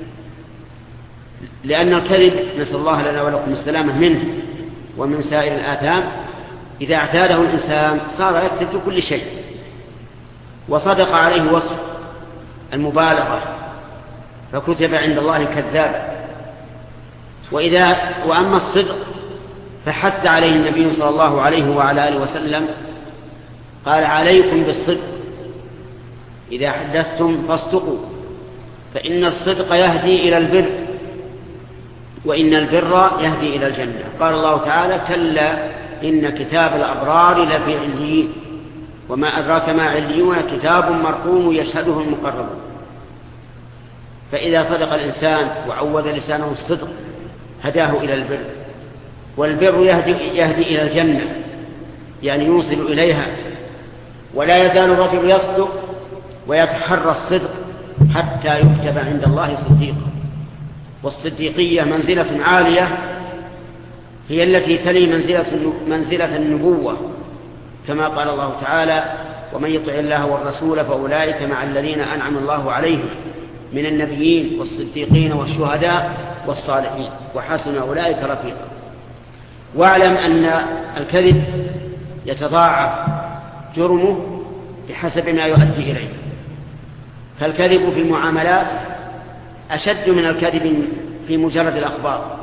لأن الكذب نسأل الله لنا ولكم السلامة منه ومن سائر الآثام إذا اعتاده الإنسان صار يكذب في كل شيء، وصدق عليه وصف المبالغة فكتب عند الله كذابا. وإذا وأما الصدق فحث عليه النبي صلى الله عليه وعلى آله وسلم، قال: عليكم بالصدق، إذا حدثتم فاصدقوا، فإن الصدق يهدي إلى البر، وإن البر يهدي إلى الجنة. قال الله تعالى: كلا إن كتاب الأبرار لفي عليين وما أدراك ما عليون كتاب مرقوم يشهده المقربون. فإذا صدق الإنسان وعود لسانه الصدق هداه إلى البر، والبر يهدي, يهدي إلى الجنة، يعني يوصل إليها. ولا يزال الرجل يصدق ويتحرى الصدق حتى يكتب عند الله صديقا. والصديقية منزلة عالية، هي التي تلي منزلة, منزلة النبوة، كما قال الله تعالى: ومن يطع الله والرسول فأولئك مع الذين أنعم الله عليهم من النبيين والصديقين والشهداء والصالحين وحسن أولئك رفيقا. واعلم أن الكذب يتضاعف جرمه بحسب ما يؤدي إليه. فالكذب في المعاملات أشد من الكذب في مجرد الأخبار.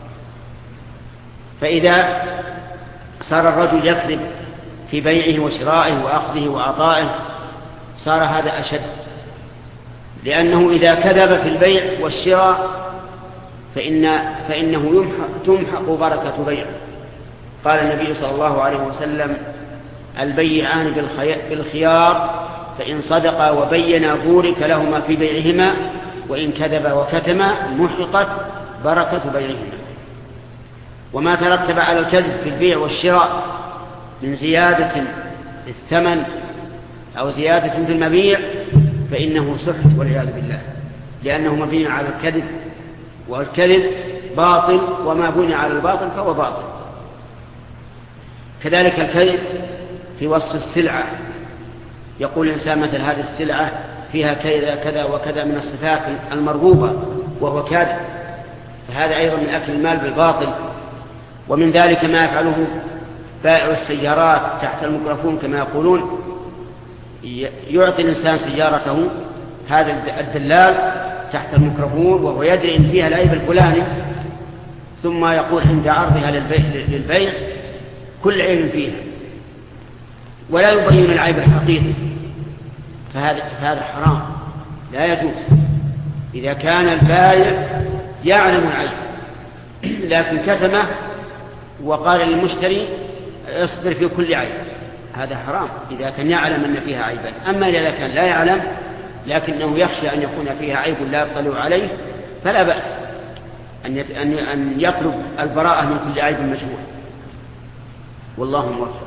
فإذا صار الرجل يكذب في بيعه وشرائه وأخذه وعطائه صار هذا أشد، لأنه إذا كذب في البيع والشراء فإن فإنه يمحق تمحق بركة بيعه. قال النبي صلى الله عليه وسلم: البيعان بالخيار فإن صدقا وبينا بورك لهما في بيعهما وإن كذبا وكتما محقت بركة بيعهما. وما ترتب على الكذب في البيع والشراء من زيادة في الثمن أو زيادة في المبيع فإنه سحت والعياذ بالله، لأنه مبني على الكذب، والكذب باطل، وما بني على الباطل فهو باطل. كذلك الكذب في وصف السلعة، يقول الإنسان مثل هذه السلعة فيها كذا كذا وكذا من الصفات المرغوبة وهو كاذب، فهذا أيضا من أكل المال بالباطل. ومن ذلك ما يفعله بائع السيارات تحت الميكروفون كما يقولون، يعطي الإنسان سيارته هذا الدلال تحت الميكروفون وهو يدري إن فيها العيب الفلاني، ثم يقول عند عرضها للبيع كل عيب فيها ولا يبين العيب الحقيقي، فهذا, فهذا حرام لا يجوز إذا كان البائع يعلم العيب لكن كتمه وقال للمشتري اصبر في كل عيب، هذا حرام إذا كان يعلم أن فيها عيبا. أما إذا كان لا يعلم لكنه يخشى أن يكون فيها عيب لا يطلع عليه فلا بأس أن يطلب البراءة من كل عيب مجهول، والله موفق.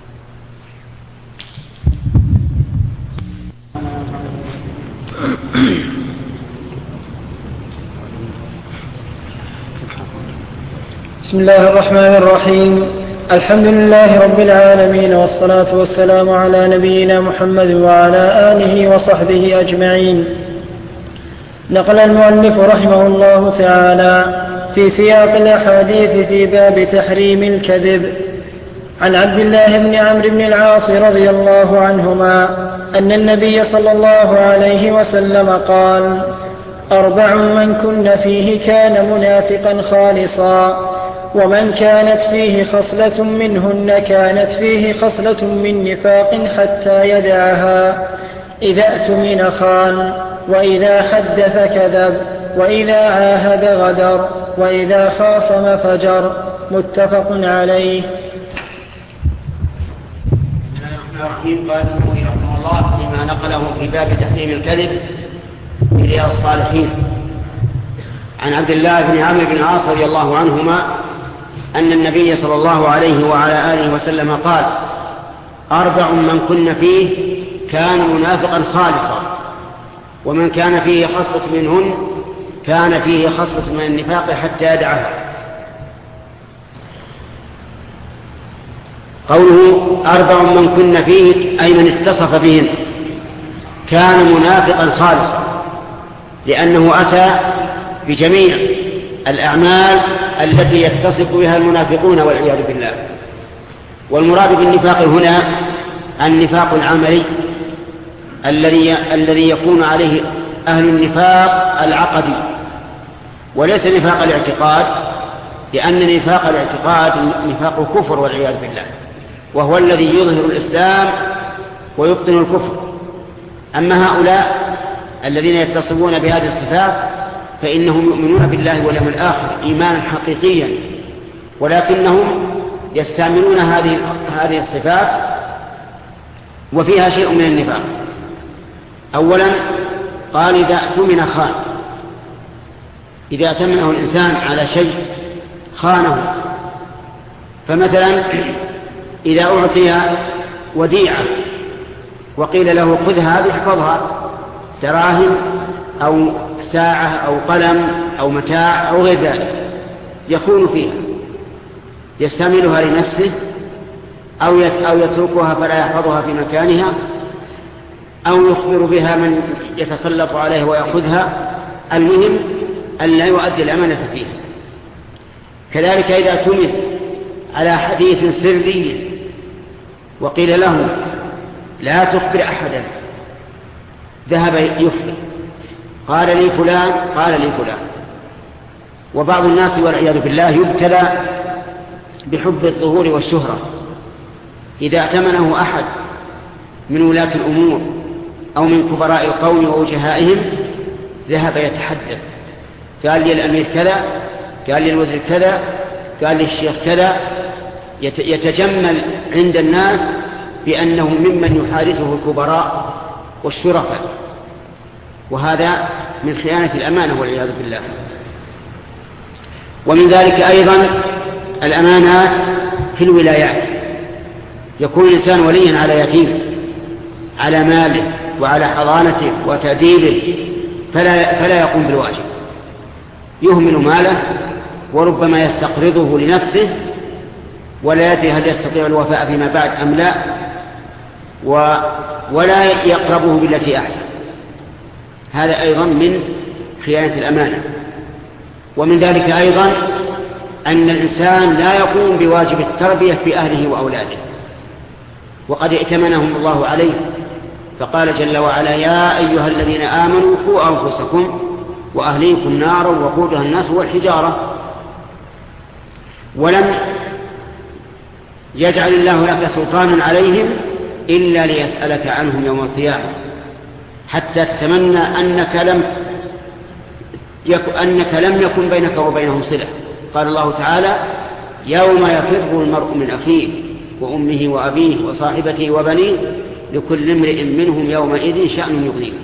بسم الله الرحمن الرحيم. الحمد لله رب العالمين، والصلاة والسلام على نبينا محمد وعلى آله وصحبه أجمعين. نقل المؤلف رحمه الله تعالى في سياق الأحاديث في باب تحريم الكذب عن عبد الله بن عمرو بن العاص رضي الله عنهما أن النبي صلى الله عليه وسلم قال: أربع من كن فيه كان منافقا خالصا، ومن كانت فيه خصلة منهن كانت فيه خصلة من نفاق حتى يدعها: إذا اؤتمن خان، وإذا حدث كذب، وإذا عاهد غدر، وإذا خاصم فجر. متفق عليه. الرحيم قال النووي رحمه الله فيما نقله في باب تحريم الكذب في رياض الصالحين عن عبد الله بن عمرو بن العاص رضي الله عنهما أن النبي صلى الله عليه وعلى آله وسلم قال: أربع من كن فيه كان منافقا خالصا، ومن كان فيه خصلة منهن كان فيه خصلة من النفاق حتى يدعها. قوله أربع من كن فيه أي من اتصف بهن كان منافقا خالصا، لأنه أتى بجميع الأعمال التي يتصف بها المنافقون والعياذ بالله. والمراد بالنفاق هنا النفاق العملي الذي الذي يكون عليه أهل النفاق العقدي، وليس نفاق الاعتقاد، لأن نفاق الاعتقاد نفاق كفر والعياذ بالله، وهو الذي يظهر الإسلام ويبطن الكفر. أما هؤلاء الذين يتصفون بهذه الصفات فإنهم يؤمنون بالله واليوم الآخر إيمانا حقيقيا، ولكنهم يستعملون هذه هذه الصفات وفيها شيء من النفاق. أولا قال: إذا اؤتمن خان. إذا اؤتمنه الإنسان على شيء خانه. فمثلا إذا أعطي وديعة وقيل له: خذ هذه احفظها، دراهم أو ساعة أو قلم أو متاع أو غير ذلك، يخون فيها، يستعملها لنفسه أو يتركها فلا يحفظها في مكانها، أو يخبر بها من يتسلط عليه ويأخذها. المهم أن لا يؤدي الأمانة فيها. كذلك إذا اؤتمن على حديث سري وقيل له: لا تخبر أحدا، ذهب يخبر، قال لي فلان قال لي فلان. وبعض الناس والعياذ بالله يبتلى بحب الظهور والشهرة. إذا اؤتمنه أحد من ولاة الأمور أو من كبراء القوم ووجهائهم ذهب يتحدث: قال لي الأمير كذا، قال لي الوزير كذا، قال لي الشيخ كذا، يتجمل عند الناس بأنه ممن يحارثه الكبراء والشرفاء، وهذا من خيانة الأمانة والعياذ بالله. ومن ذلك أيضا الأمانات في الولايات. يكون الإنسان وليا على يتيم، على ماله وعلى حضانته وتأديبه، فلا, فلا يقوم بالواجب، يهمل ماله وربما يستقرضه لنفسه ولا يدري هل يستطيع الوفاء فيما بعد أم لا، ولا يقربه بالتي أحسن. هذا أيضا من خيانة الأمانة. ومن ذلك أيضا أن الإنسان لا يقوم بواجب التربية في أهله وأولاده، وقد ائتمنهم الله عليه، فقال جل وعلا: يا أيها الذين آمنوا قوا أنفسكم وأهليكم نارا وقودها الناس والحجارة. ولم يجعل الله لك سلطانا عليهم إلا ليسألك عنهم يوم القيامة، حتى تتمنى أنك لم يكن, أنك لم يكن بينك وبينهم صلة. قال الله تعالى: يوم يفر المرء من أخيه وأمه وأبيه وصاحبته وبنيه لكل امرئ منهم يومئذ شأن يغنيه.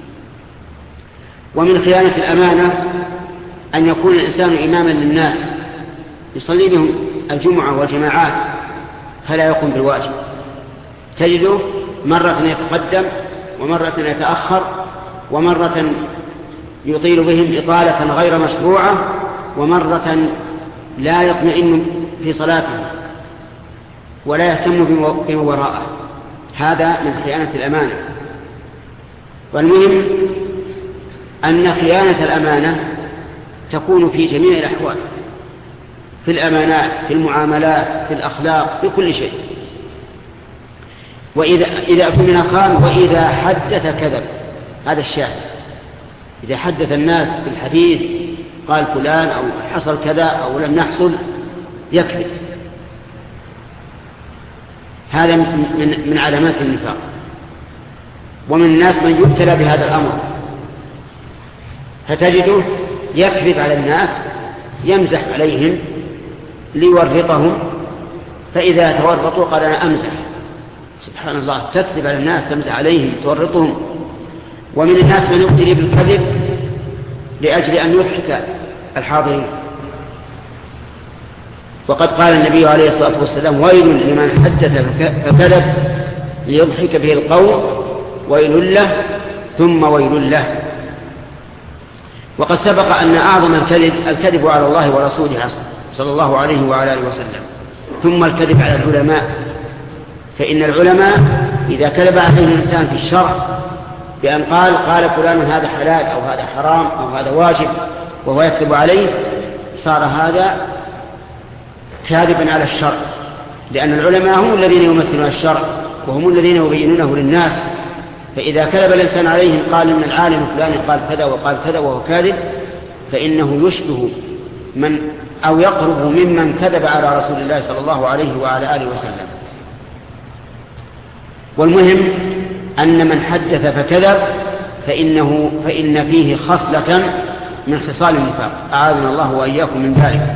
ومن خيانة الأمانة أن يكون الإنسان إماما للناس، يصلي بهم الجمعة والجماعات فلا يقوم بالواجب، تجده مرة يتقدم ومرة يتأخر، ومرة يطيل بهم إطالة غير مشروعة، ومرة لا يطمئن في صلاته ولا يهتم بما وراءه. هذا من خيانة الأمانة. والمهم أن خيانة الأمانة تكون في جميع الأحوال، في الأمانات، في المعاملات، في الأخلاق، في كل شيء. وإذا إذا أؤتمن خان وإذا حدث كذب، هذا الشاهد. إذا حدث الناس بالحديث قال فلان أو حصل كذا أو لم يحصل يكذب. هذا من من علامات النفاق. ومن الناس من يبتلى بهذا الأمر، فتجده يكذب على الناس، يمزح عليهم ليورطهم، فإذا تورطوا قال أنا أمزح. سبحان الله، تكذب على الناس، تمزح عليهم، تورطهم. ومن الناس من يبتلي بالكذب لأجل أن يضحك الحاضرين. وقد قال النبي عليه الصلاة والسلام: ويل لمن حدث فكذب ليضحك به القوم، ويل له ثم ويل له. وقد سبق أن أعظم الكذب الكذب على الله ورسوله صلى الله عليه وعلى آله وسلم، ثم الكذب على العلماء. فإن العلماء إذا كذب عليه الإنسان في الشرع بأن قال قال فلان هذا حلال أو هذا حرام أو هذا واجب وهو يكذب عليه، صار هذا كاذبا على الشرع، لأن العلماء هم الذين يمثلون الشرع وهم الذين يبينونه للناس. فإذا كذب الإنسان عليهم قال إن العالم فلان قال كذا وقال كذا وهو كاذب، فإنه يشبه من أو يقرب ممن كذب على رسول الله صلى الله عليه وعلى آله وسلم. والمهم أن من حدث فكذب فإنه فإن فيه خصلة من خصال النفاق، أعاذنا الله وإياكم من ذلك.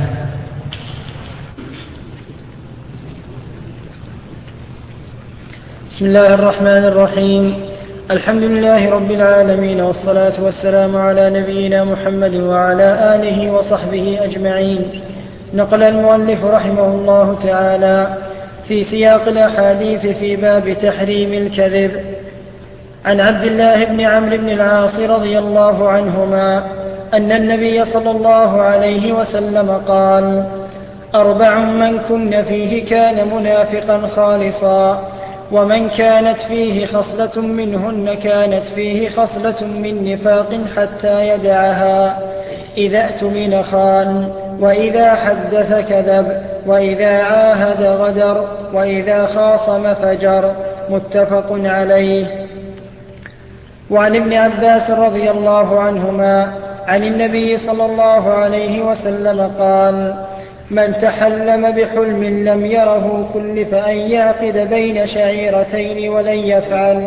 بسم الله الرحمن الرحيم. الحمد لله رب العالمين، والصلاة والسلام على نبينا محمد وعلى آله وصحبه أجمعين. نقل المؤلف رحمه الله تعالى في سياق الأحاديث في باب تحريم الكذب عن عبد الله بن عمرو بن العاص رضي الله عنهما أن النبي صلى الله عليه وسلم قال: أربع من كن فيه كان منافقا خالصا، ومن كانت فيه خصلة منهن كانت فيه خصلة من نفاق حتى يدعها: إذا اؤتمن خان، وإذا حدث كذب، وإذا عاهد غدر، وإذا خاصم فجر. متفق عليه. وعن ابن عباس رضي الله عنهما عن النبي صلى الله عليه وسلم قال: من تحلم بحلم لم يره كلف أن يعقد بين شعيرتين ولن يفعل.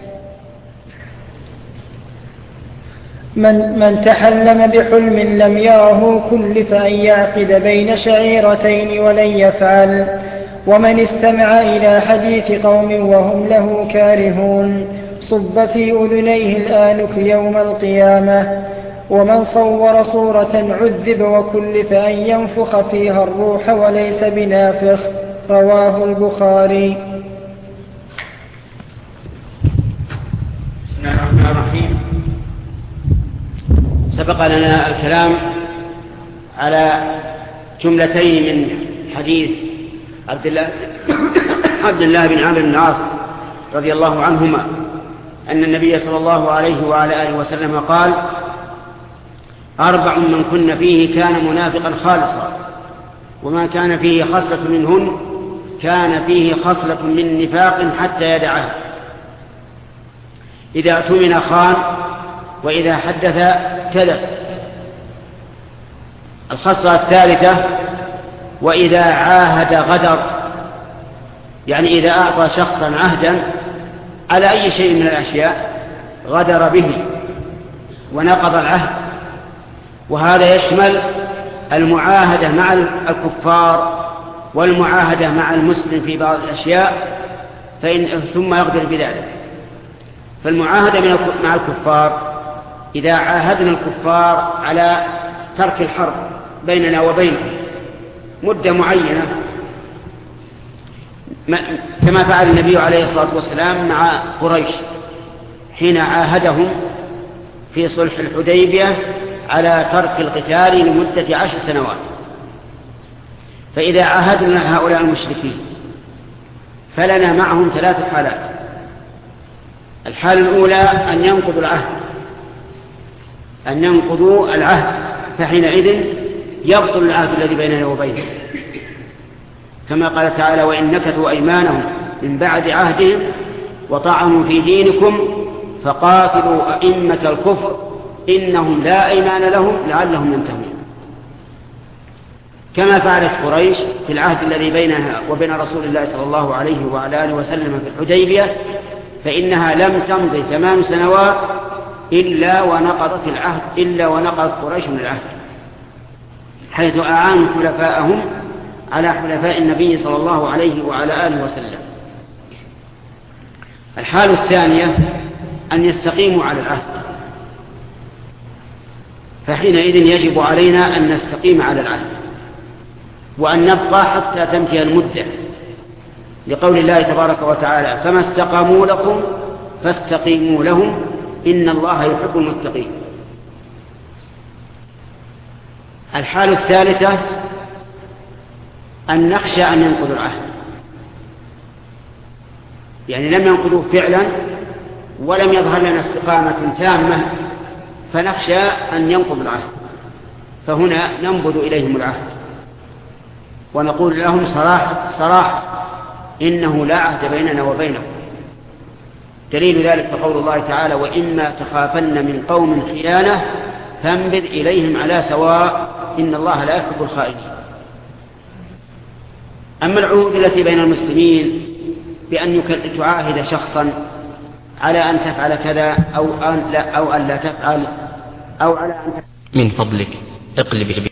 من, من تحلم بحلم لم يره كلف أن يعقد بين شعيرتين ولن يفعل. ومن استمع إلى حديث قوم وهم له كارهون صب في أذنيه الآنك يوم القيامة. ومن صور صورة عذب وكلف أن ينفخ فيها الروح وليس بنافخ. رواه البخاري. بسم الله الرحمن الرحيم. سبق لنا الكلام على جملتين من حديث عبد الله عبد الله بن عمرو بن العاص رضي الله عنهما أن النبي صلى الله عليه وعلى آله وسلم قال: أربع من كن فيه كان منافقا خالصا، وما كان فيه خصلة منهن كان فيه خصلة من نفاق حتى يدعها: إذا اؤتمن خان، وإذا حدث كذب. الخصلة الثالثة: وإذا عاهد غدر، يعني إذا أعطى شخصا عهدا على أي شيء من الأشياء غدر به ونقض العهد. وهذا يشمل المعاهدة مع الكفار والمعاهدة مع المسلم في بعض الأشياء فإن ثم يغدر بذلك. فالمعاهدة مع الكفار: إذا عاهدنا الكفار على ترك الحرب بيننا وبينهم مدة معينة، كما فعل النبي عليه الصلاة والسلام مع قريش حين عاهدهم في صلح الحديبية على ترك القتال لمدة عشر سنوات. فإذا عاهدنا هؤلاء المشركين فلنا معهم ثلاث حالات: الحالة الأولى أن ينقضوا العهد أن ينقضوا العهد فحينئذ يبطل العهد الذي بيننا وبينهم، كما قال تعالى: وإن نكثوا أيمانهم من بعد عهدهم وطعنوا في دينكم فقاتلوا أئمة الكفر إنهم لا أيمان لهم لعلهم ينتهون، كما فعلت قريش في العهد الذي بينها وبين رسول الله صلى الله عليه وعلى آله وسلم في الحديبية، فإنها لم تمضي ثمان سنوات إلا ونقضت العهد إلا ونقضت قريش من العهد، حيث أعانوا حلفاءهم على حلفاء النبي صلى الله عليه وعلى آله وسلم. الحالة الثانية أن يستقيموا على العهد، فحينئذ يجب علينا أن نستقيم على العهد وأن نبقى حتى تنتهي المدة، لقول الله تبارك وتعالى: فما استقاموا لكم فاستقيموا لهم إن الله يحب المتقين. الحالة الثالثة أن نخشى أن ينقضوا العهد، يعني لم ينقضوا فعلا ولم يظهر لنا استقامة تامة فنخشى أن ينقض العهد، فهنا ننبذ إليهم العهد ونقول لهم صراحة صراحة إنه لا عهد بيننا وبينكم. دليل ذلك قول الله تعالى: وإما تخافن من قوم خيانة فانبذ إليهم على سواء إن الله لا يحب الخائنين. أما العهود التي بين المسلمين بأن تعاهد شخصا على أن تفعل كذا أو أن لا, أو أن لا تفعل أو على أن من فضلك اقلب